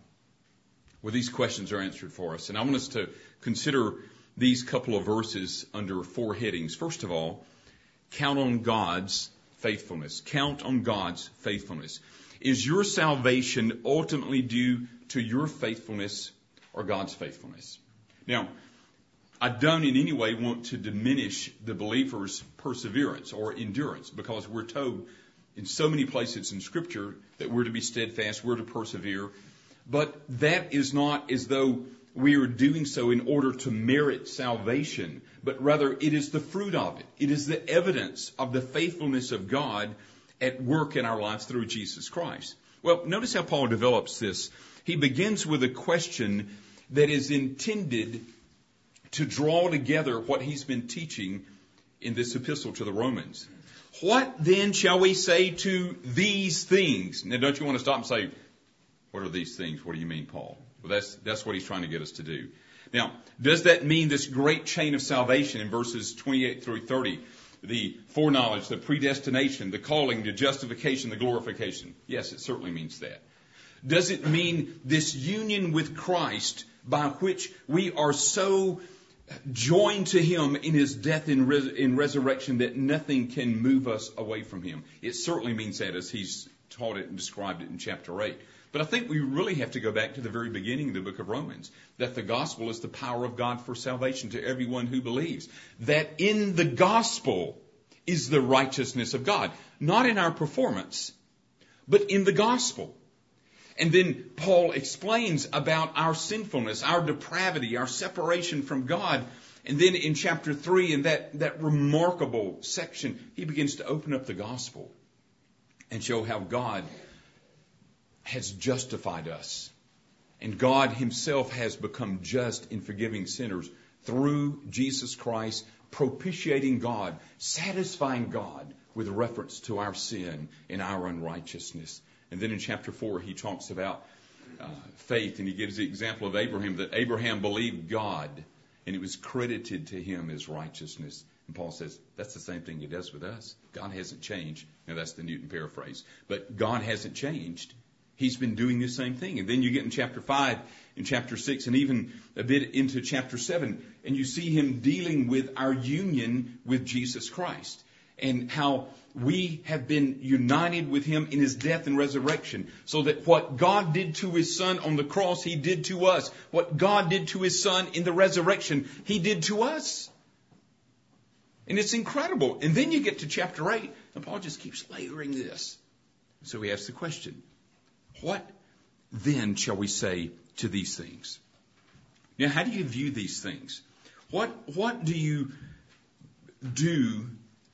Speaker 5: Well, these questions are answered for us. And I want us to consider these couple of verses under 4 headings. First of all, count on God's faithfulness. Count on God's faithfulness. Is your salvation ultimately due to your faithfulness or God's faithfulness? Now, I don't in any way want to diminish the believer's perseverance or endurance, because we're told in so many places in Scripture that we're to be steadfast, we're to persevere. But that is not as though we are doing so in order to merit salvation, but rather it is the fruit of it. It is the evidence of the faithfulness of God at work in our lives through Jesus Christ. Well, notice how Paul develops this. He begins with a question that is intended to draw together what he's been teaching in this epistle to the Romans. What then shall we say to these things? Now, don't you want to stop and say, what are these things? What do you mean, Paul? Well, that's what he's trying to get us to do. Now, does that mean this great chain of salvation in verses 28 through 30? The foreknowledge, the predestination, the calling, the justification, the glorification. Yes, it certainly means that. Does it mean this union with Christ by which we are so joined to Him in His death and resurrection that nothing can move us away from Him? It certainly means that, as he's taught it and described it in chapter 8. But I think we really have to go back to the very beginning of the book of Romans, that the gospel is the power of God for salvation to everyone who believes. That in the gospel is the righteousness of God. Not in our performance, but in the gospel. And then Paul explains about our sinfulness, our depravity, our separation from God. And then in chapter 3, in that remarkable section, he begins to open up the gospel and show how God has justified us. And God Himself has become just in forgiving sinners through Jesus Christ, propitiating God, satisfying God with reference to our sin and our unrighteousness. And then in chapter 4, he talks about faith, and he gives the example of Abraham, that Abraham believed God, and it was credited to him as righteousness. And Paul says, that's the same thing He does with us. God hasn't changed. Now, that's the Newton paraphrase. But God hasn't changed. He's been doing the same thing. And then you get in chapter 5, in chapter 6, and even a bit into chapter 7, and you see Him dealing with our union with Jesus Christ and how we have been united with Him in His death and resurrection, so that what God did to His Son on the cross, He did to us. What God did to His Son in the resurrection, He did to us. And it's incredible. And then you get to chapter 8, and Paul just keeps layering this. So he asks the question, what then shall we say to these things? Now, how do you view these things? What do you do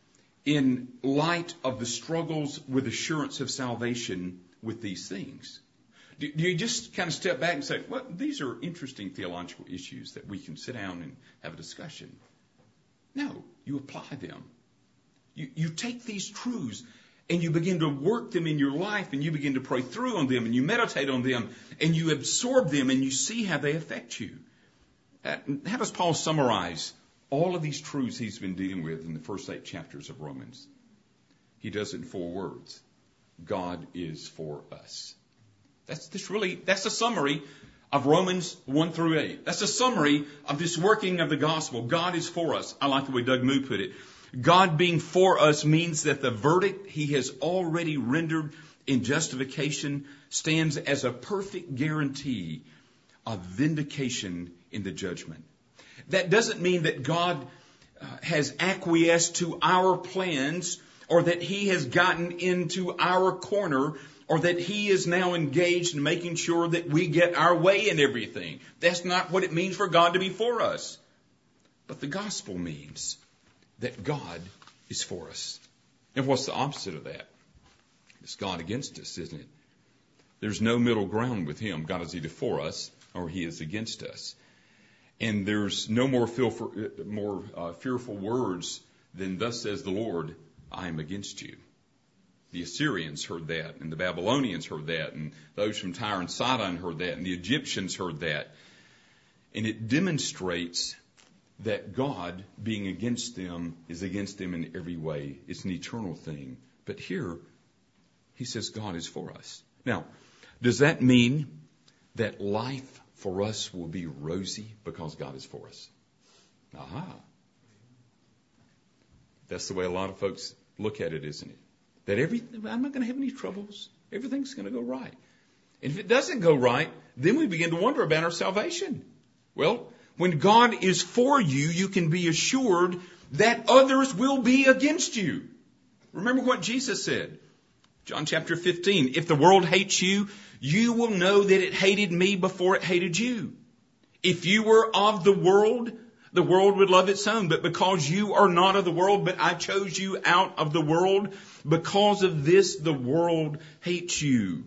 Speaker 5: in light of the struggles with assurance of salvation with these things? Do you just kind of step back and say, well, these are interesting theological issues that we can sit down and have a discussion? No, you apply them. You take these truths and you begin to work them in your life, and you begin to pray through on them, and you meditate on them, and you absorb them, and you see how they affect you. How does Paul summarize all of these truths he's been dealing with in the first 8 chapters of Romans? He does it in 4 words. God is for us. That's a summary of Romans 1 through 8. That's a summary of this working of the gospel. God is for us. I like the way Doug Moo put it. God being for us means that the verdict he has already rendered in justification stands as a perfect guarantee of vindication in the judgment. That doesn't mean that God has acquiesced to our plans, or that he has gotten into our corner, or that he is now engaged in making sure that we get our way in everything. That's not what it means for God to be for us. But the gospel means that God is for us. And what's the opposite of that? It's God against us, isn't it? There's no middle ground with him. God is either for us or he is against us. And there's no more fearful words than thus says the Lord, I am against you. The Assyrians heard that, and the Babylonians heard that, and those from Tyre and Sidon heard that, and the Egyptians heard that. And it demonstrates that God, being against them, is against them in every way. It's an eternal thing. But here, he says God is for us. Now, does that mean that life for us will be rosy because God is for us? Aha. That's the way a lot of folks look at it, isn't it? That I'm not going to have any troubles. Everything's going to go right. And if it doesn't go right, then we begin to wonder about our salvation. Well, when God is for you, you can be assured that others will be against you. Remember what Jesus said. John chapter 15. If the world hates you, you will know that it hated me before it hated you. If you were of the world would love its own. But because you are not of the world, but I chose you out of the world, because of this, the world hates you.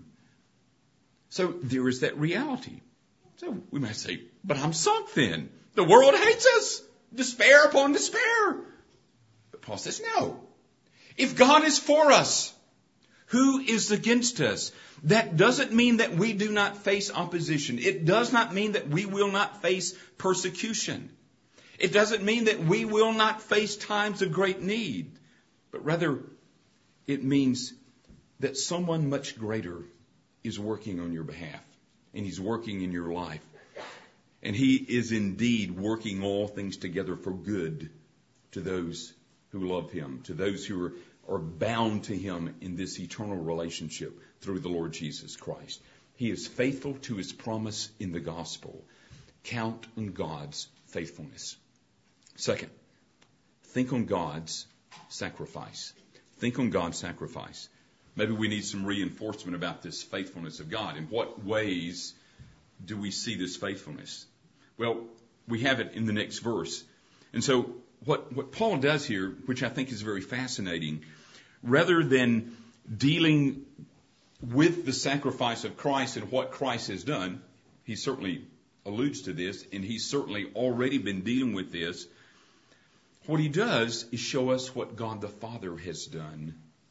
Speaker 5: So there is that reality. So we might say, but I'm sunk then. The world hates us. Despair upon despair. But Paul says, no. If God is for us, who is against us? That doesn't mean that we do not face opposition. It does not mean that we will not face persecution. It doesn't mean that we will not face times of great need. But rather, it means that someone much greater is working on your behalf. And he's working in your life. And he is indeed working all things together for good to those who love him, to those who are bound to him in this eternal relationship through the Lord Jesus Christ. He is faithful to his promise in the gospel. Count on God's faithfulness. Second, think on God's sacrifice. Think on God's sacrifice. Maybe we need some reinforcement about this faithfulness of God. In what ways do we see this faithfulness? Well, we have it in the next verse. And so what Paul does here, which I think is very fascinating, rather than dealing with the sacrifice of Christ and what Christ has done, he certainly alludes to this, and he's certainly already been dealing with this. What he does is show us what God the Father has done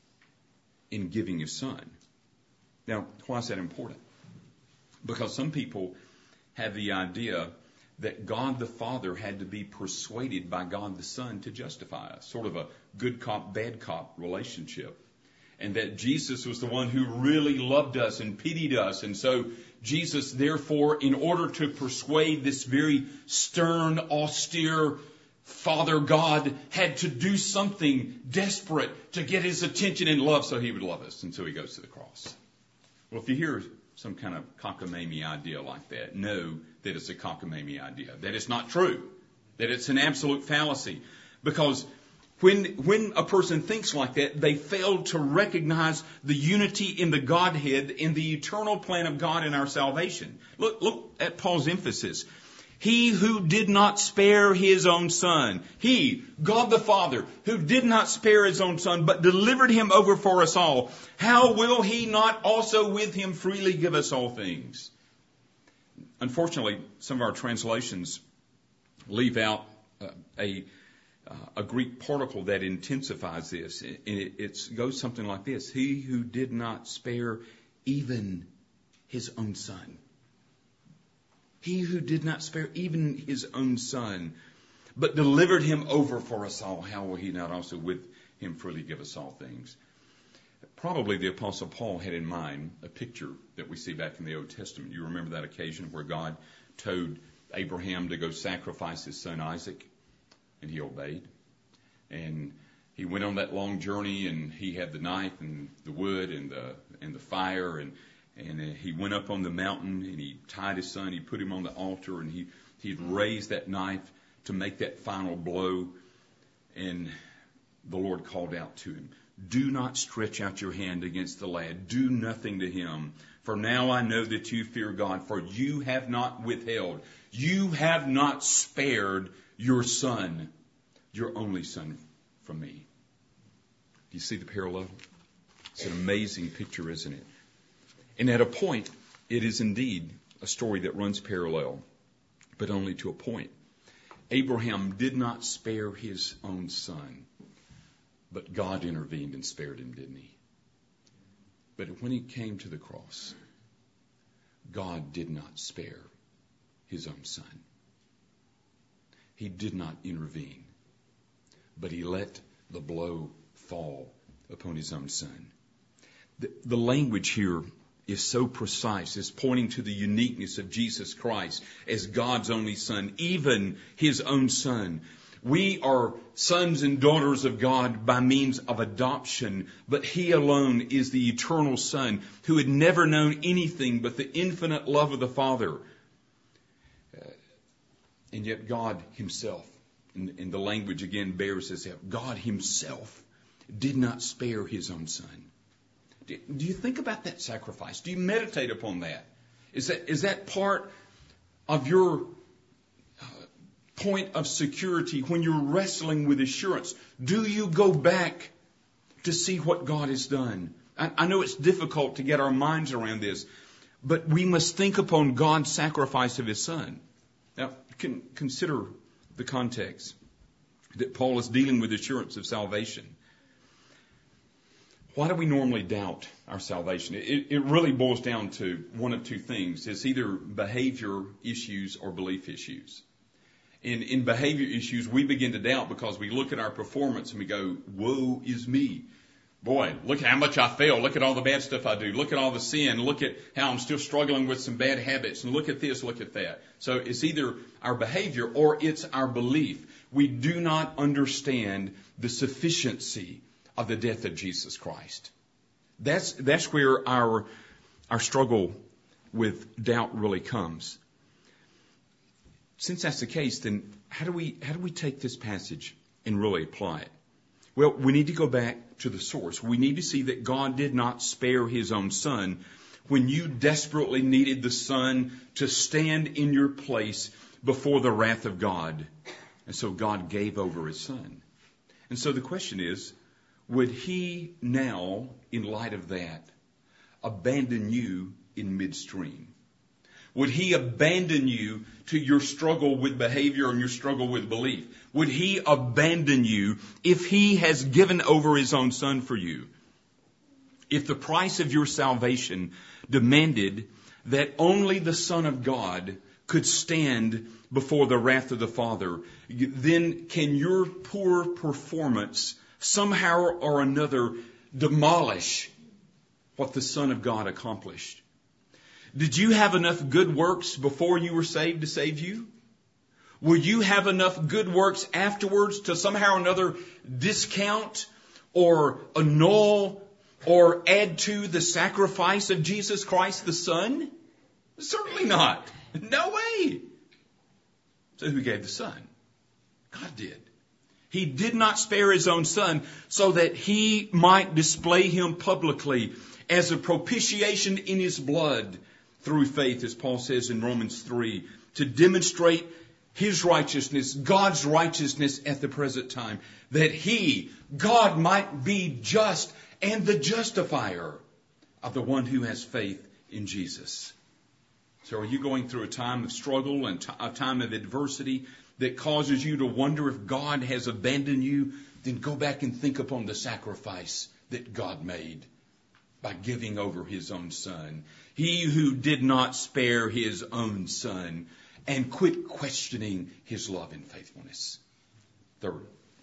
Speaker 5: in giving his Son. Now, why is that important? Because some people have the idea that God the Father had to be persuaded by God the Son to justify us, sort of a good cop, bad cop relationship. And that Jesus was the one who really loved us and pitied us. And so Jesus, therefore, in order to persuade this very stern, austere Father God, had to do something desperate to get his attention and love so he would love us. And so he goes to the cross. Well, if you hear some kind of cockamamie idea like that, know that it's a cockamamie idea, that it's not true, that it's an absolute fallacy. Because when a person thinks like that, they fail to recognize the unity in the Godhead, in the eternal plan of God in our salvation. Look at Paul's emphasis. He who did not spare his own son. He, God the Father, who did not spare his own son, but delivered him over for us all. How will he not also with him freely give us all things? Unfortunately, some of our translations leave out a Greek particle that intensifies this. It goes something like this. He who did not spare even his own son. He who did not spare even his own son, but delivered him over for us all, how will he not also with him freely give us all things? Probably the Apostle Paul had in mind a picture that we see back in the Old Testament. You remember that occasion where God told Abraham to go sacrifice his son Isaac, and he obeyed. And he went on that long journey, and he had the knife and the wood and the fire, and he went up on the mountain, and he tied his son, he put him on the altar, and he'd raised that knife to make that final blow. And the Lord called out to him, do not stretch out your hand against the lad. Do nothing to him. For now I know that you fear God, for you have not withheld. You have not spared your son, your only son, from me. Do you see the parallel? It's an amazing picture, isn't it? And at a point, it is indeed a story that runs parallel, but only to a point. Abraham did not spare his own son, but God intervened and spared him, didn't he? But when he came to the cross, God did not spare his own son. He did not intervene, but he let the blow fall upon his own son. The language here is so precise. It's pointing to the uniqueness of Jesus Christ as God's only son, even his own son. We are sons and daughters of God by means of adoption, but he alone is the eternal Son who had never known anything but the infinite love of the Father. And yet God himself, and the language again bears this out, God himself did not spare his own son. Do you think about that sacrifice? Do you meditate upon that? Is that part of your point of security when you're wrestling with assurance? Do you go back to see what God has done? I know it's difficult to get our minds around this, but we must think upon God's sacrifice of his son. Now, consider the context that Paul is dealing with assurance of salvation. Why do we normally doubt our salvation? It really boils down to one of two things. It's either behavior issues or belief issues. In behavior issues, we begin to doubt because we look at our performance and we go, woe is me. Boy, look at how much I fail. Look at all the bad stuff I do. Look at all the sin. Look at how I'm still struggling with some bad habits. And look at this, look at that. So it's either our behavior or it's our belief. We do not understand the sufficiency of the death of Jesus Christ. That's where our struggle with doubt really comes. Since that's the case, then how do we take this passage and really apply it? Well, we need to go back to the source. We need to see that God did not spare his own son when you desperately needed the son to stand in your place before the wrath of God. And so God gave over his son. And so the question is, would he now, in light of that, abandon you in midstream? Would he abandon you to your struggle with behavior and your struggle with belief? Would he abandon you if he has given over his own son for you? If the price of your salvation demanded that only the Son of God could stand before the wrath of the Father, then can your poor performance somehow or another demolish what the Son of God accomplished? Did you have enough good works before you were saved to save you? Will you have enough good works afterwards to somehow or another discount or annul or add to the sacrifice of Jesus Christ the Son? Certainly not. No way. So who gave the Son? God did. He did not spare his own son so that he might display him publicly as a propitiation in his blood through faith, as Paul says in Romans 3, to demonstrate His righteousness, God's righteousness at the present time, that He, God, might be just and the justifier of the one who has faith in Jesus. So are you going through a time of struggle and a time of adversity that causes you to wonder if God has abandoned you? Then go back and think upon the sacrifice that God made by giving over His own Son. He who did not spare His own Son, and quit questioning His love and faithfulness. Third,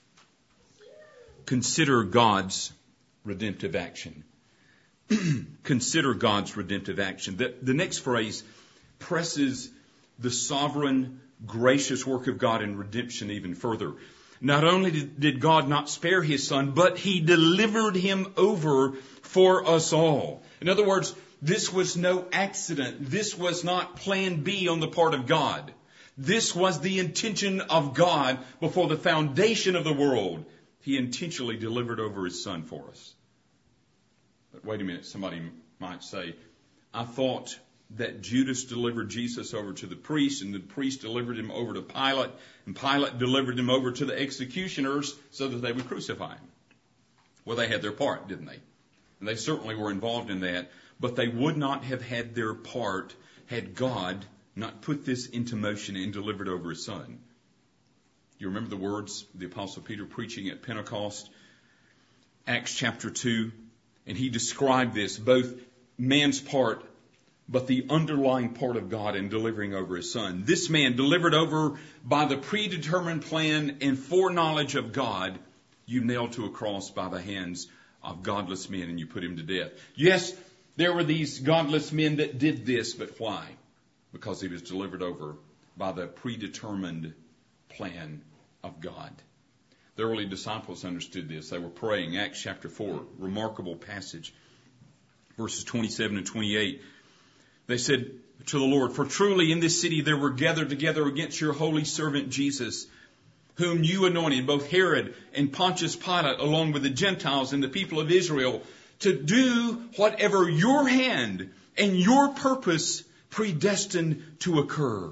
Speaker 5: consider God's redemptive action. Consider God's redemptive action. The next phrase presses the sovereign, gracious work of God in redemption even further. Not only did God not spare His Son, but He delivered Him over for us all. In other words, this was no accident. This was not plan B on the part of God. This was the intention of God before the foundation of the world. He intentionally delivered over His Son for us. But wait a minute, somebody might say, I thought that Judas delivered Jesus over to the priest, and the priest delivered Him over to Pilate, and Pilate delivered Him over to the executioners so that they would crucify Him. Well, they had their part, didn't they? And they certainly were involved in that, but they would not have had their part had God not put this into motion and delivered over His Son. You remember the words of the Apostle Peter preaching at Pentecost? Acts chapter 2. And he described this, both man's part, but the underlying part of God in delivering over His Son. This man delivered over by the predetermined plan and foreknowledge of God, you nailed to a cross by the hands of godless men and you put Him to death. Yes, there were these godless men that did this, but why? Because He was delivered over by the predetermined plan of God. The early disciples understood this. They were praying. Acts chapter 4, remarkable passage, verses 27 and 28. They said to the Lord, for truly in this city there were gathered together against your holy servant Jesus, whom you anointed, both Herod and Pontius Pilate, along with the Gentiles and the people of Israel, to do whatever your hand and your purpose predestined to occur.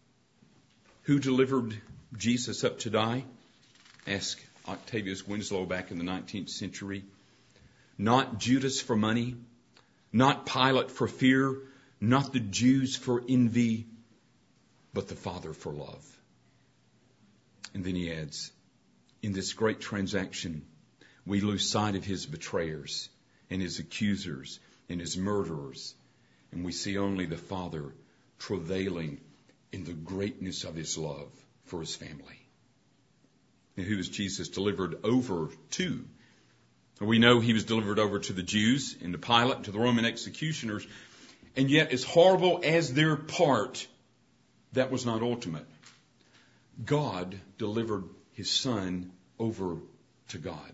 Speaker 5: Who delivered Jesus up to die? Asked Octavius Winslow back in the 19th century. Not Judas for money, not Pilate for fear, not the Jews for envy, but the Father for love. And then he adds, in this great transaction, we lose sight of His betrayers and His accusers and His murderers, and we see only the Father travailing in the greatness of His love for His family. And who was Jesus delivered over to? We know He was delivered over to the Jews and to Pilate, to the Roman executioners. And yet, as horrible as their part, that was not ultimate. God delivered His Son over to God.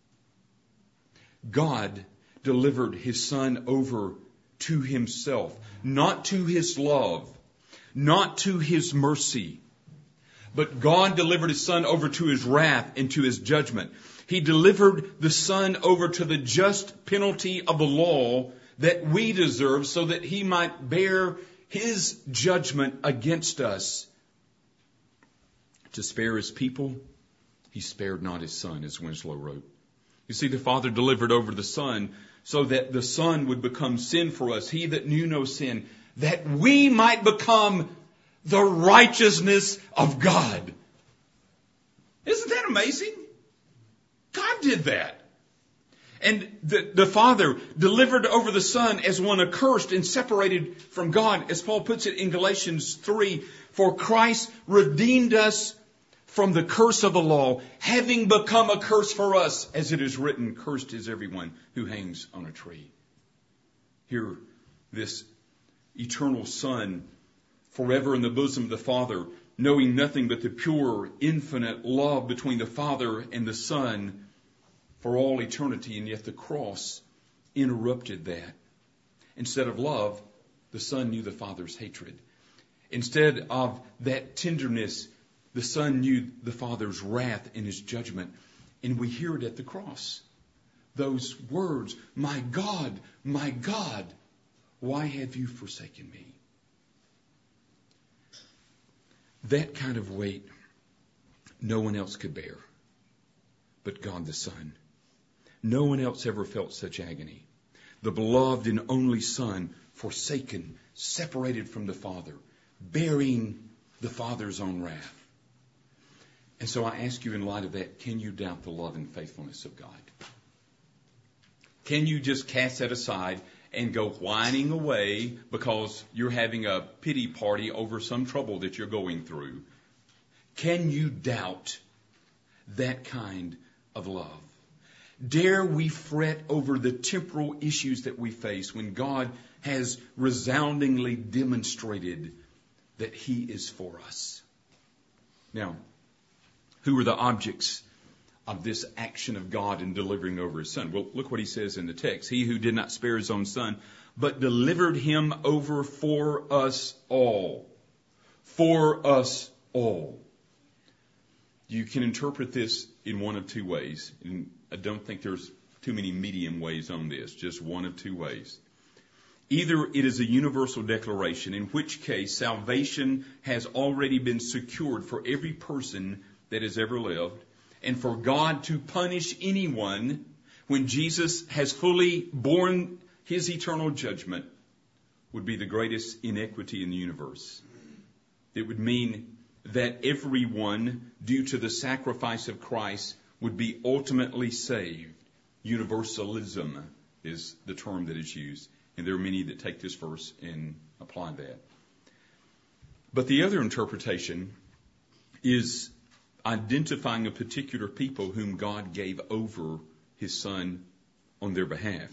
Speaker 5: God delivered His Son over to Himself, not to His love, not to His mercy. But God delivered His Son over to His wrath and to His judgment. He delivered the Son over to the just penalty of the law that we deserve so that He might bear His judgment against us. To spare His people, He spared not His Son, as Winslow wrote. You see, the Father delivered over the Son so that the Son would become sin for us, He that knew no sin, that we might become the righteousness of God. Isn't that amazing? God did that. And the Father delivered over the Son as one accursed and separated from God. As Paul puts it in Galatians 3, for Christ redeemed us from the curse of the law, having become a curse for us, as it is written, cursed is everyone who hangs on a tree. Here, this eternal Son, forever in the bosom of the Father, knowing nothing but the pure, infinite love between the Father and the Son for all eternity, and yet the cross interrupted that. Instead of love, the Son knew the Father's hatred. Instead of that tenderness, the Son knew the Father's wrath and His judgment. And we hear it at the cross. Those words, my God, why have you forsaken me? That kind of weight no one else could bear but God the Son. No one else ever felt such agony. The beloved and only Son, forsaken, separated from the Father, bearing the Father's own wrath. And so I ask you, in light of that, can you doubt the love and faithfulness of God? Can you just cast that aside and go whining away because you're having a pity party over some trouble that you're going through? Can you doubt that kind of love? Dare we fret over the temporal issues that we face when God has resoundingly demonstrated that He is for us? Now, who are the objects of this action of God in delivering over His Son? Well, look what He says in the text. He who did not spare His own Son, but delivered Him over for us all. For us all. You can interpret this in one of two ways. And I don't think there's too many medium ways on this, just one of two ways. Either it is a universal declaration, in which case salvation has already been secured for every person that has ever lived, and for God to punish anyone when Jesus has fully borne His eternal judgment would be the greatest inequity in the universe. It would mean that everyone, due to the sacrifice of Christ, would be ultimately saved. Universalism is the term that is used. And there are many that take this verse and apply that. But the other interpretation is identifying a particular people whom God gave over His Son on their behalf.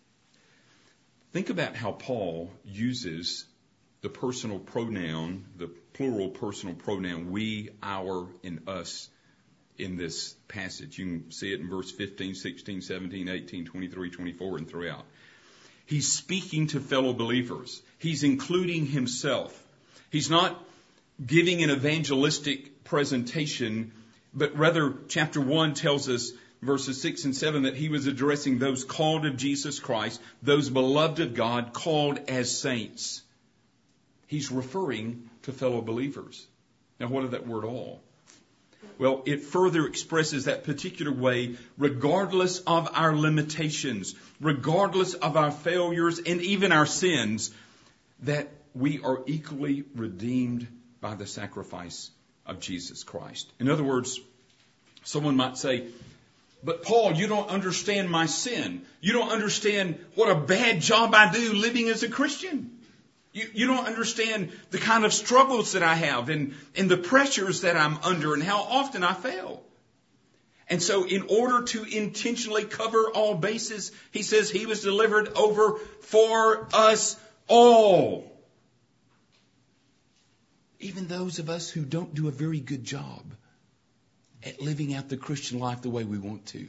Speaker 5: Think about how Paul uses the personal pronoun, the plural personal pronoun, we, our, and us in this passage. You can see it in verse 15, 16, 17, 18, 23, 24, and throughout. He's speaking to fellow believers. He's including himself. He's not giving an evangelistic presentation, but rather chapter 1 tells us, verses 6 and 7, that he was addressing those called of Jesus Christ, those beloved of God, called as saints. He's referring to fellow believers. Now, what is that word all? Well, it further expresses that particular way, regardless of our limitations, regardless of our failures and even our sins, that we are equally redeemed by the sacrifice of Jesus Christ. In other words, someone might say, but Paul, you don't understand my sin. You don't understand what a bad job I do living as a Christian. You don't understand the kind of struggles that I have and the pressures that I'm under and how often I fail. And so in order to intentionally cover all bases, he says he was delivered over for us all. Even those of us who don't do a very good job at living out the Christian life the way we want to.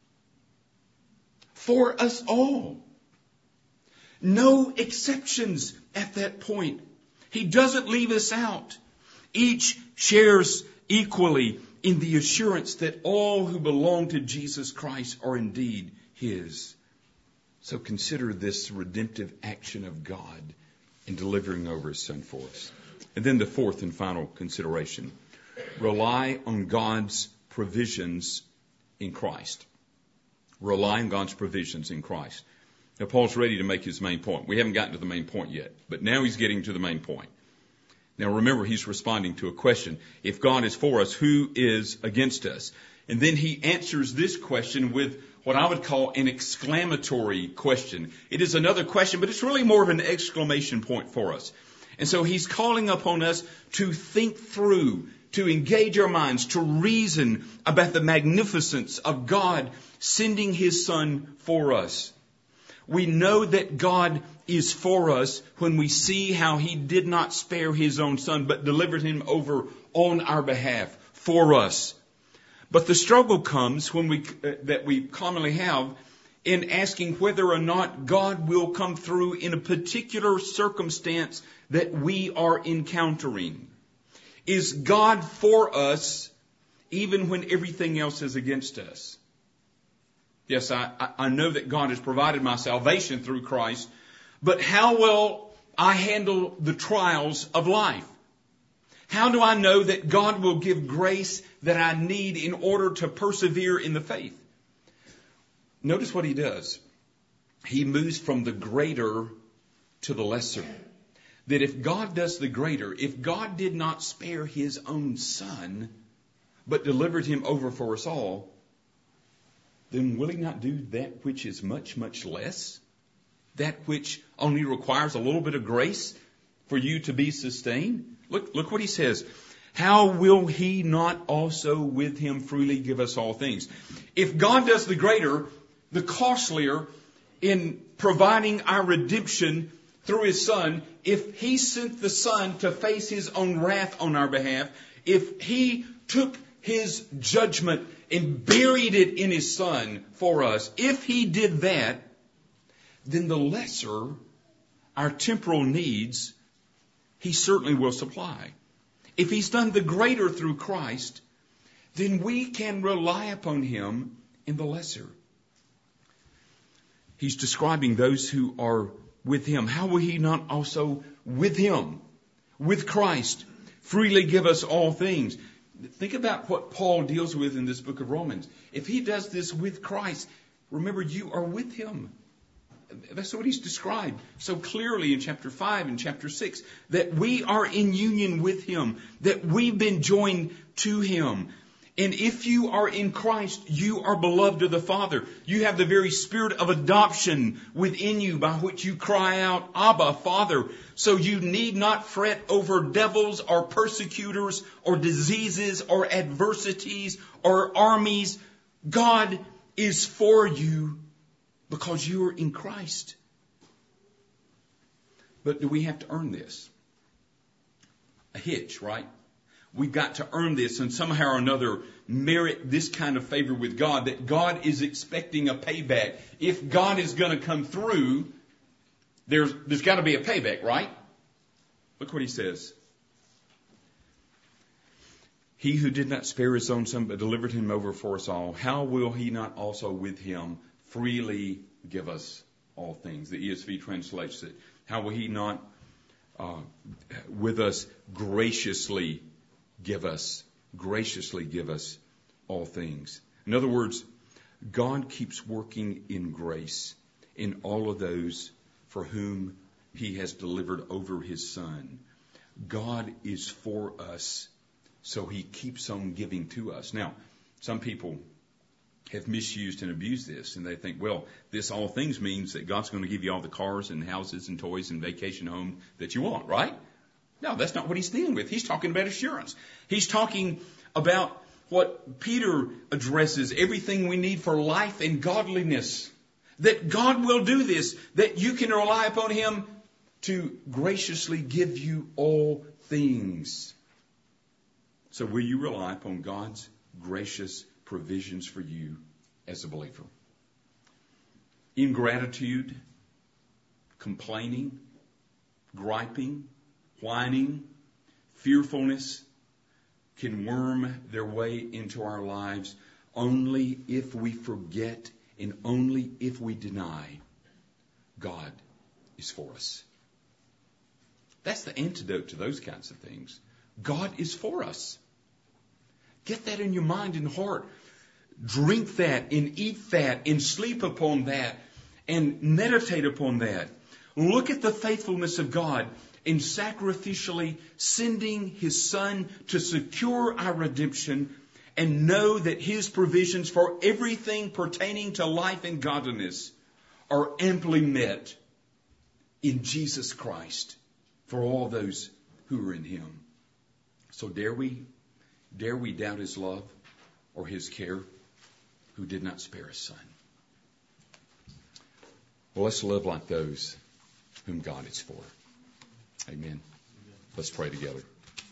Speaker 5: For us all. No exceptions at that point. He doesn't leave us out. Each shares equally in the assurance that all who belong to Jesus Christ are indeed His. So consider this redemptive action of God in delivering over His Son for us. And then the fourth and final consideration. Rely on God's provisions in Christ. Rely on God's provisions in Christ. Now, Paul's ready to make his main point. We haven't gotten to the main point yet, but now he's getting to the main point. Now, remember, he's responding to a question. If God is for us, who is against us? And then he answers this question with what I would call an exclamatory question. It is another question, but it's really more of an exclamation point for us. And so he's calling upon us to think through, to engage our minds, to reason about the magnificence of God sending His Son for us. We know that God is for us when we see how He did not spare His own Son, but delivered Him over on our behalf for us. But the struggle comes when that we commonly have in asking whether or not God will come through in a particular circumstance that we are encountering. Is God for us even when everything else is against us? Yes, I know that God has provided my salvation through Christ, but how will I handle the trials of life? How do I know that God will give grace that I need in order to persevere in the faith? Notice what he does. He moves from the greater to the lesser. That if God does the greater, if God did not spare his own son, but delivered him over for us all, then will he not do that which is much, much less? That which only requires a little bit of grace for you to be sustained? Look what he says. How will he not also with him freely give us all things? If God does the greater, the costlier in providing our redemption through his son, if he sent the son to face his own wrath on our behalf, if he took his judgment and buried it in his son for us, if he did that, then the lesser, our temporal needs, he certainly will supply. If he's done the greater through Christ, then we can rely upon him in the lesser. He's describing those who are with him. How will he not also with him, with Christ, freely give us all things? Think about what Paul deals with in this book of Romans. If he does this with Christ, remember you are with him. That's what he's described so clearly in chapter 5 and chapter 6, that we are in union with him, that we've been joined to him. And if you are in Christ, you are beloved of the Father. You have the very spirit of adoption within you by which you cry out, Abba, Father. So you need not fret over devils or persecutors or diseases or adversities or armies. God is for you because you are in Christ. But do we have to earn this? A hitch, right? We've got to earn this and somehow or another merit this kind of favor with God, that God is expecting a payback. If God is going to come through, there's got to be a payback, right? Look what he says. He who did not spare his own son but delivered him over for us all, how will he not also with him freely give us all things? The ESV translates it. How will he not with us graciously give us all things? In other words, God keeps working in grace in all of those for whom he has delivered over his son. God is for us, so he keeps on giving to us. Now, some people have misused and abused this, and they think, well, this all things means that God's going to give you all the cars and houses and toys and vacation home that you want, right? No, that's not what he's dealing with. He's talking about assurance. He's talking about what Peter addresses, everything we need for life and godliness. That God will do this, that you can rely upon him to graciously give you all things. So will you rely upon God's gracious provisions for you as a believer? Ingratitude, complaining, griping, whining, fearfulness can worm their way into our lives only if we forget and only if we deny God is for us. That's the antidote to those kinds of things. God is for us. Get that in your mind and heart. Drink that and eat that and sleep upon that and meditate upon that. Look at the faithfulness of God in sacrificially sending his son to secure our redemption, and know that his provisions for everything pertaining to life and godliness are amply met in Jesus Christ for all those who are in him. So dare we doubt his love or his care, who did not spare his son? Well, let's live like those whom God is for. Amen. Let's pray together.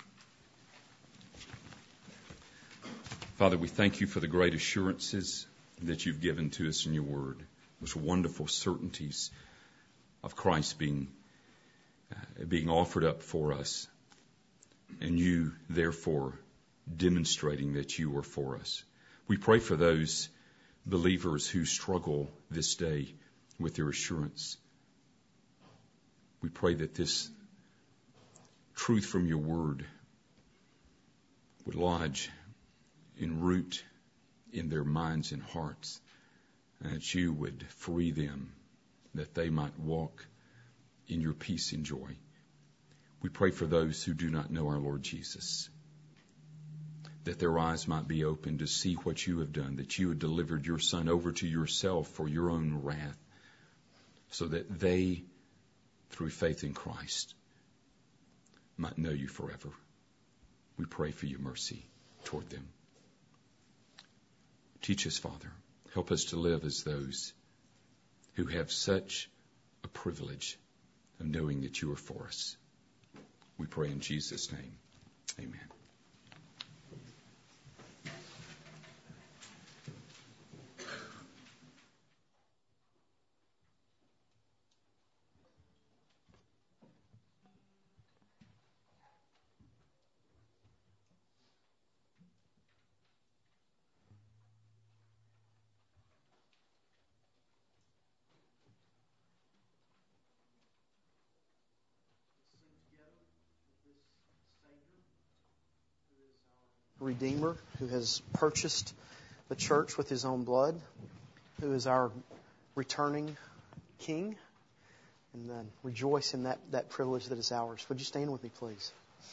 Speaker 5: Father, we thank you for the great assurances that you've given to us in your word. Those wonderful certainties of Christ being offered up for us, and you, therefore, demonstrating that you are for us. We pray for those believers who struggle this day with their assurance. We pray that this truth from your word would lodge and root in their minds and hearts, and that you would free them, that they might walk in your peace and joy. We pray for those who do not know our Lord Jesus, that their eyes might be open to see what you have done, that you had delivered your Son over to yourself for your own wrath, so that they, through faith in Christ, might know you forever. We pray for your mercy toward them. Teach us, Father. Help us to live as those who have such a privilege of knowing that you are for us. We pray in Jesus' name. Amen.
Speaker 3: Redeemer, who has purchased the church with His own blood, who is our returning King, and then rejoice in that privilege that is ours. Would you stand with me, please?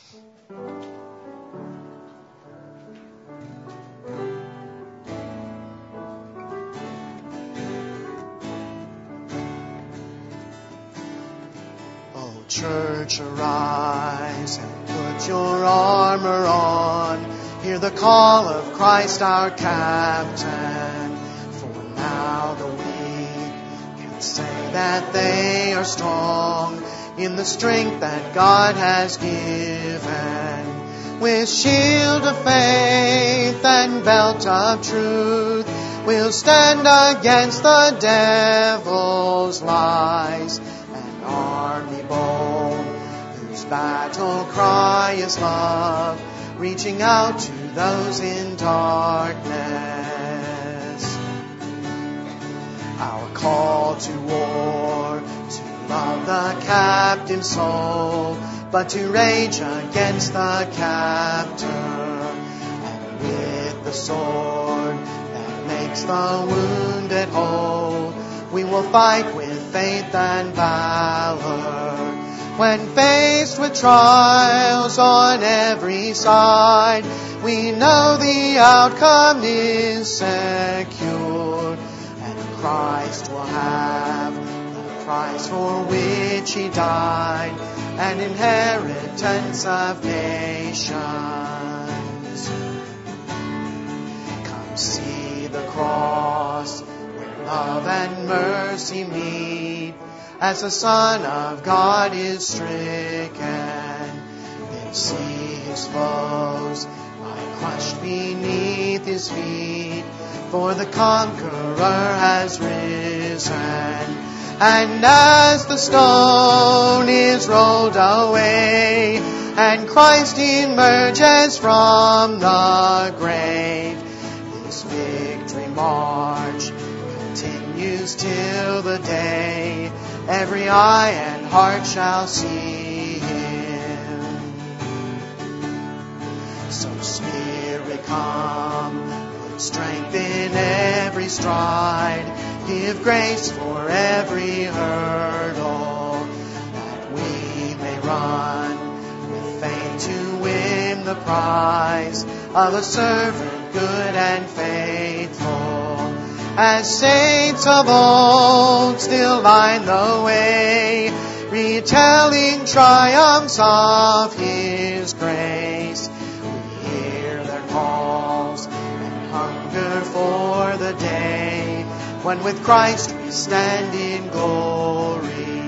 Speaker 3: Oh, church, arise and put your armor on. Hear the call of Christ our Captain. For now the weak can say that they are strong in the strength that God has given. With shield of faith and belt of truth, we'll stand against the devil's lies. An army bold, whose battle cry is love, reaching out to those in darkness. Our call to war, to love the captive soul, but to rage against the captor. And with the sword that makes the wounded whole, we will fight with faith and valor. When faced with trials on every side, we know the outcome is secure, and Christ will have the price for which He died, an inheritance of nations. Come see the cross where love and mercy meet, as the Son of God is stricken. Then see His foes lie crushed beneath His feet, for the conqueror has risen. And as the stone is rolled away, and Christ emerges from the grave, this victory march continues till the day every eye and heart shall see Him. So Spirit, come, put strength in every stride, give grace for every hurdle, that we may run with faith to win the prize of a servant good and faithful. As saints of old still line the way, retelling triumphs of His grace, we hear their calls and hunger for the day when with Christ we stand in glory.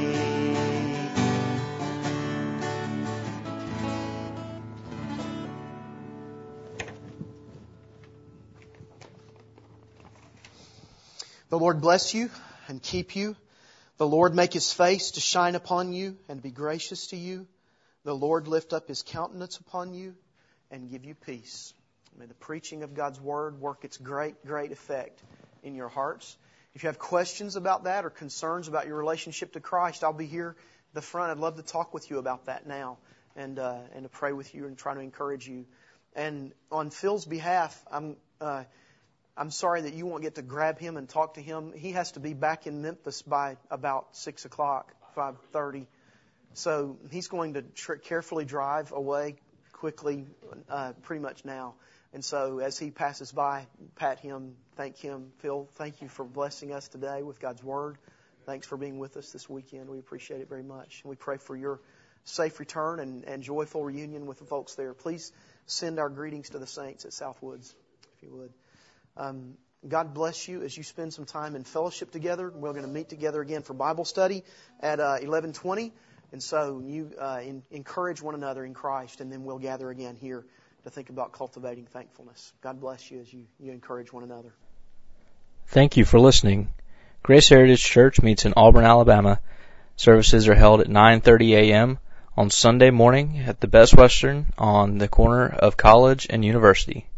Speaker 3: The Lord bless you and keep you. The Lord make His face to shine upon you and be gracious to you. The Lord lift up His countenance upon you and give you peace. May the preaching of God's Word work its great, great effect in your hearts. If you have questions about that or concerns about your relationship to Christ, I'll be here at the front. I'd love to talk with you about that now and to pray with you and try to encourage you
Speaker 2: And on Phil's behalf, I'm sorry that you won't get to grab him and talk to him. He has to be back in Memphis by about 6 o'clock, 5:30. So he's going to carefully drive away quickly, pretty much now. And so as he passes by, pat him, thank him. Phil, thank you for blessing us today with God's Word. Thanks for being with us this weekend. We appreciate it very much. And we pray for your safe return and joyful reunion with the folks there. Please send our greetings to the saints at Southwoods, if you would. God bless you as you spend some time in fellowship together. We're going to meet together again for Bible study at 11:20. And so you encourage one another in Christ, and then we'll gather again here to think about cultivating thankfulness. God bless you as you encourage one another.
Speaker 1: Thank you for listening. Grace Heritage Church meets in Auburn, Alabama. Services are held at 9:30 a.m. on Sunday morning at the Best Western on the corner of College and University.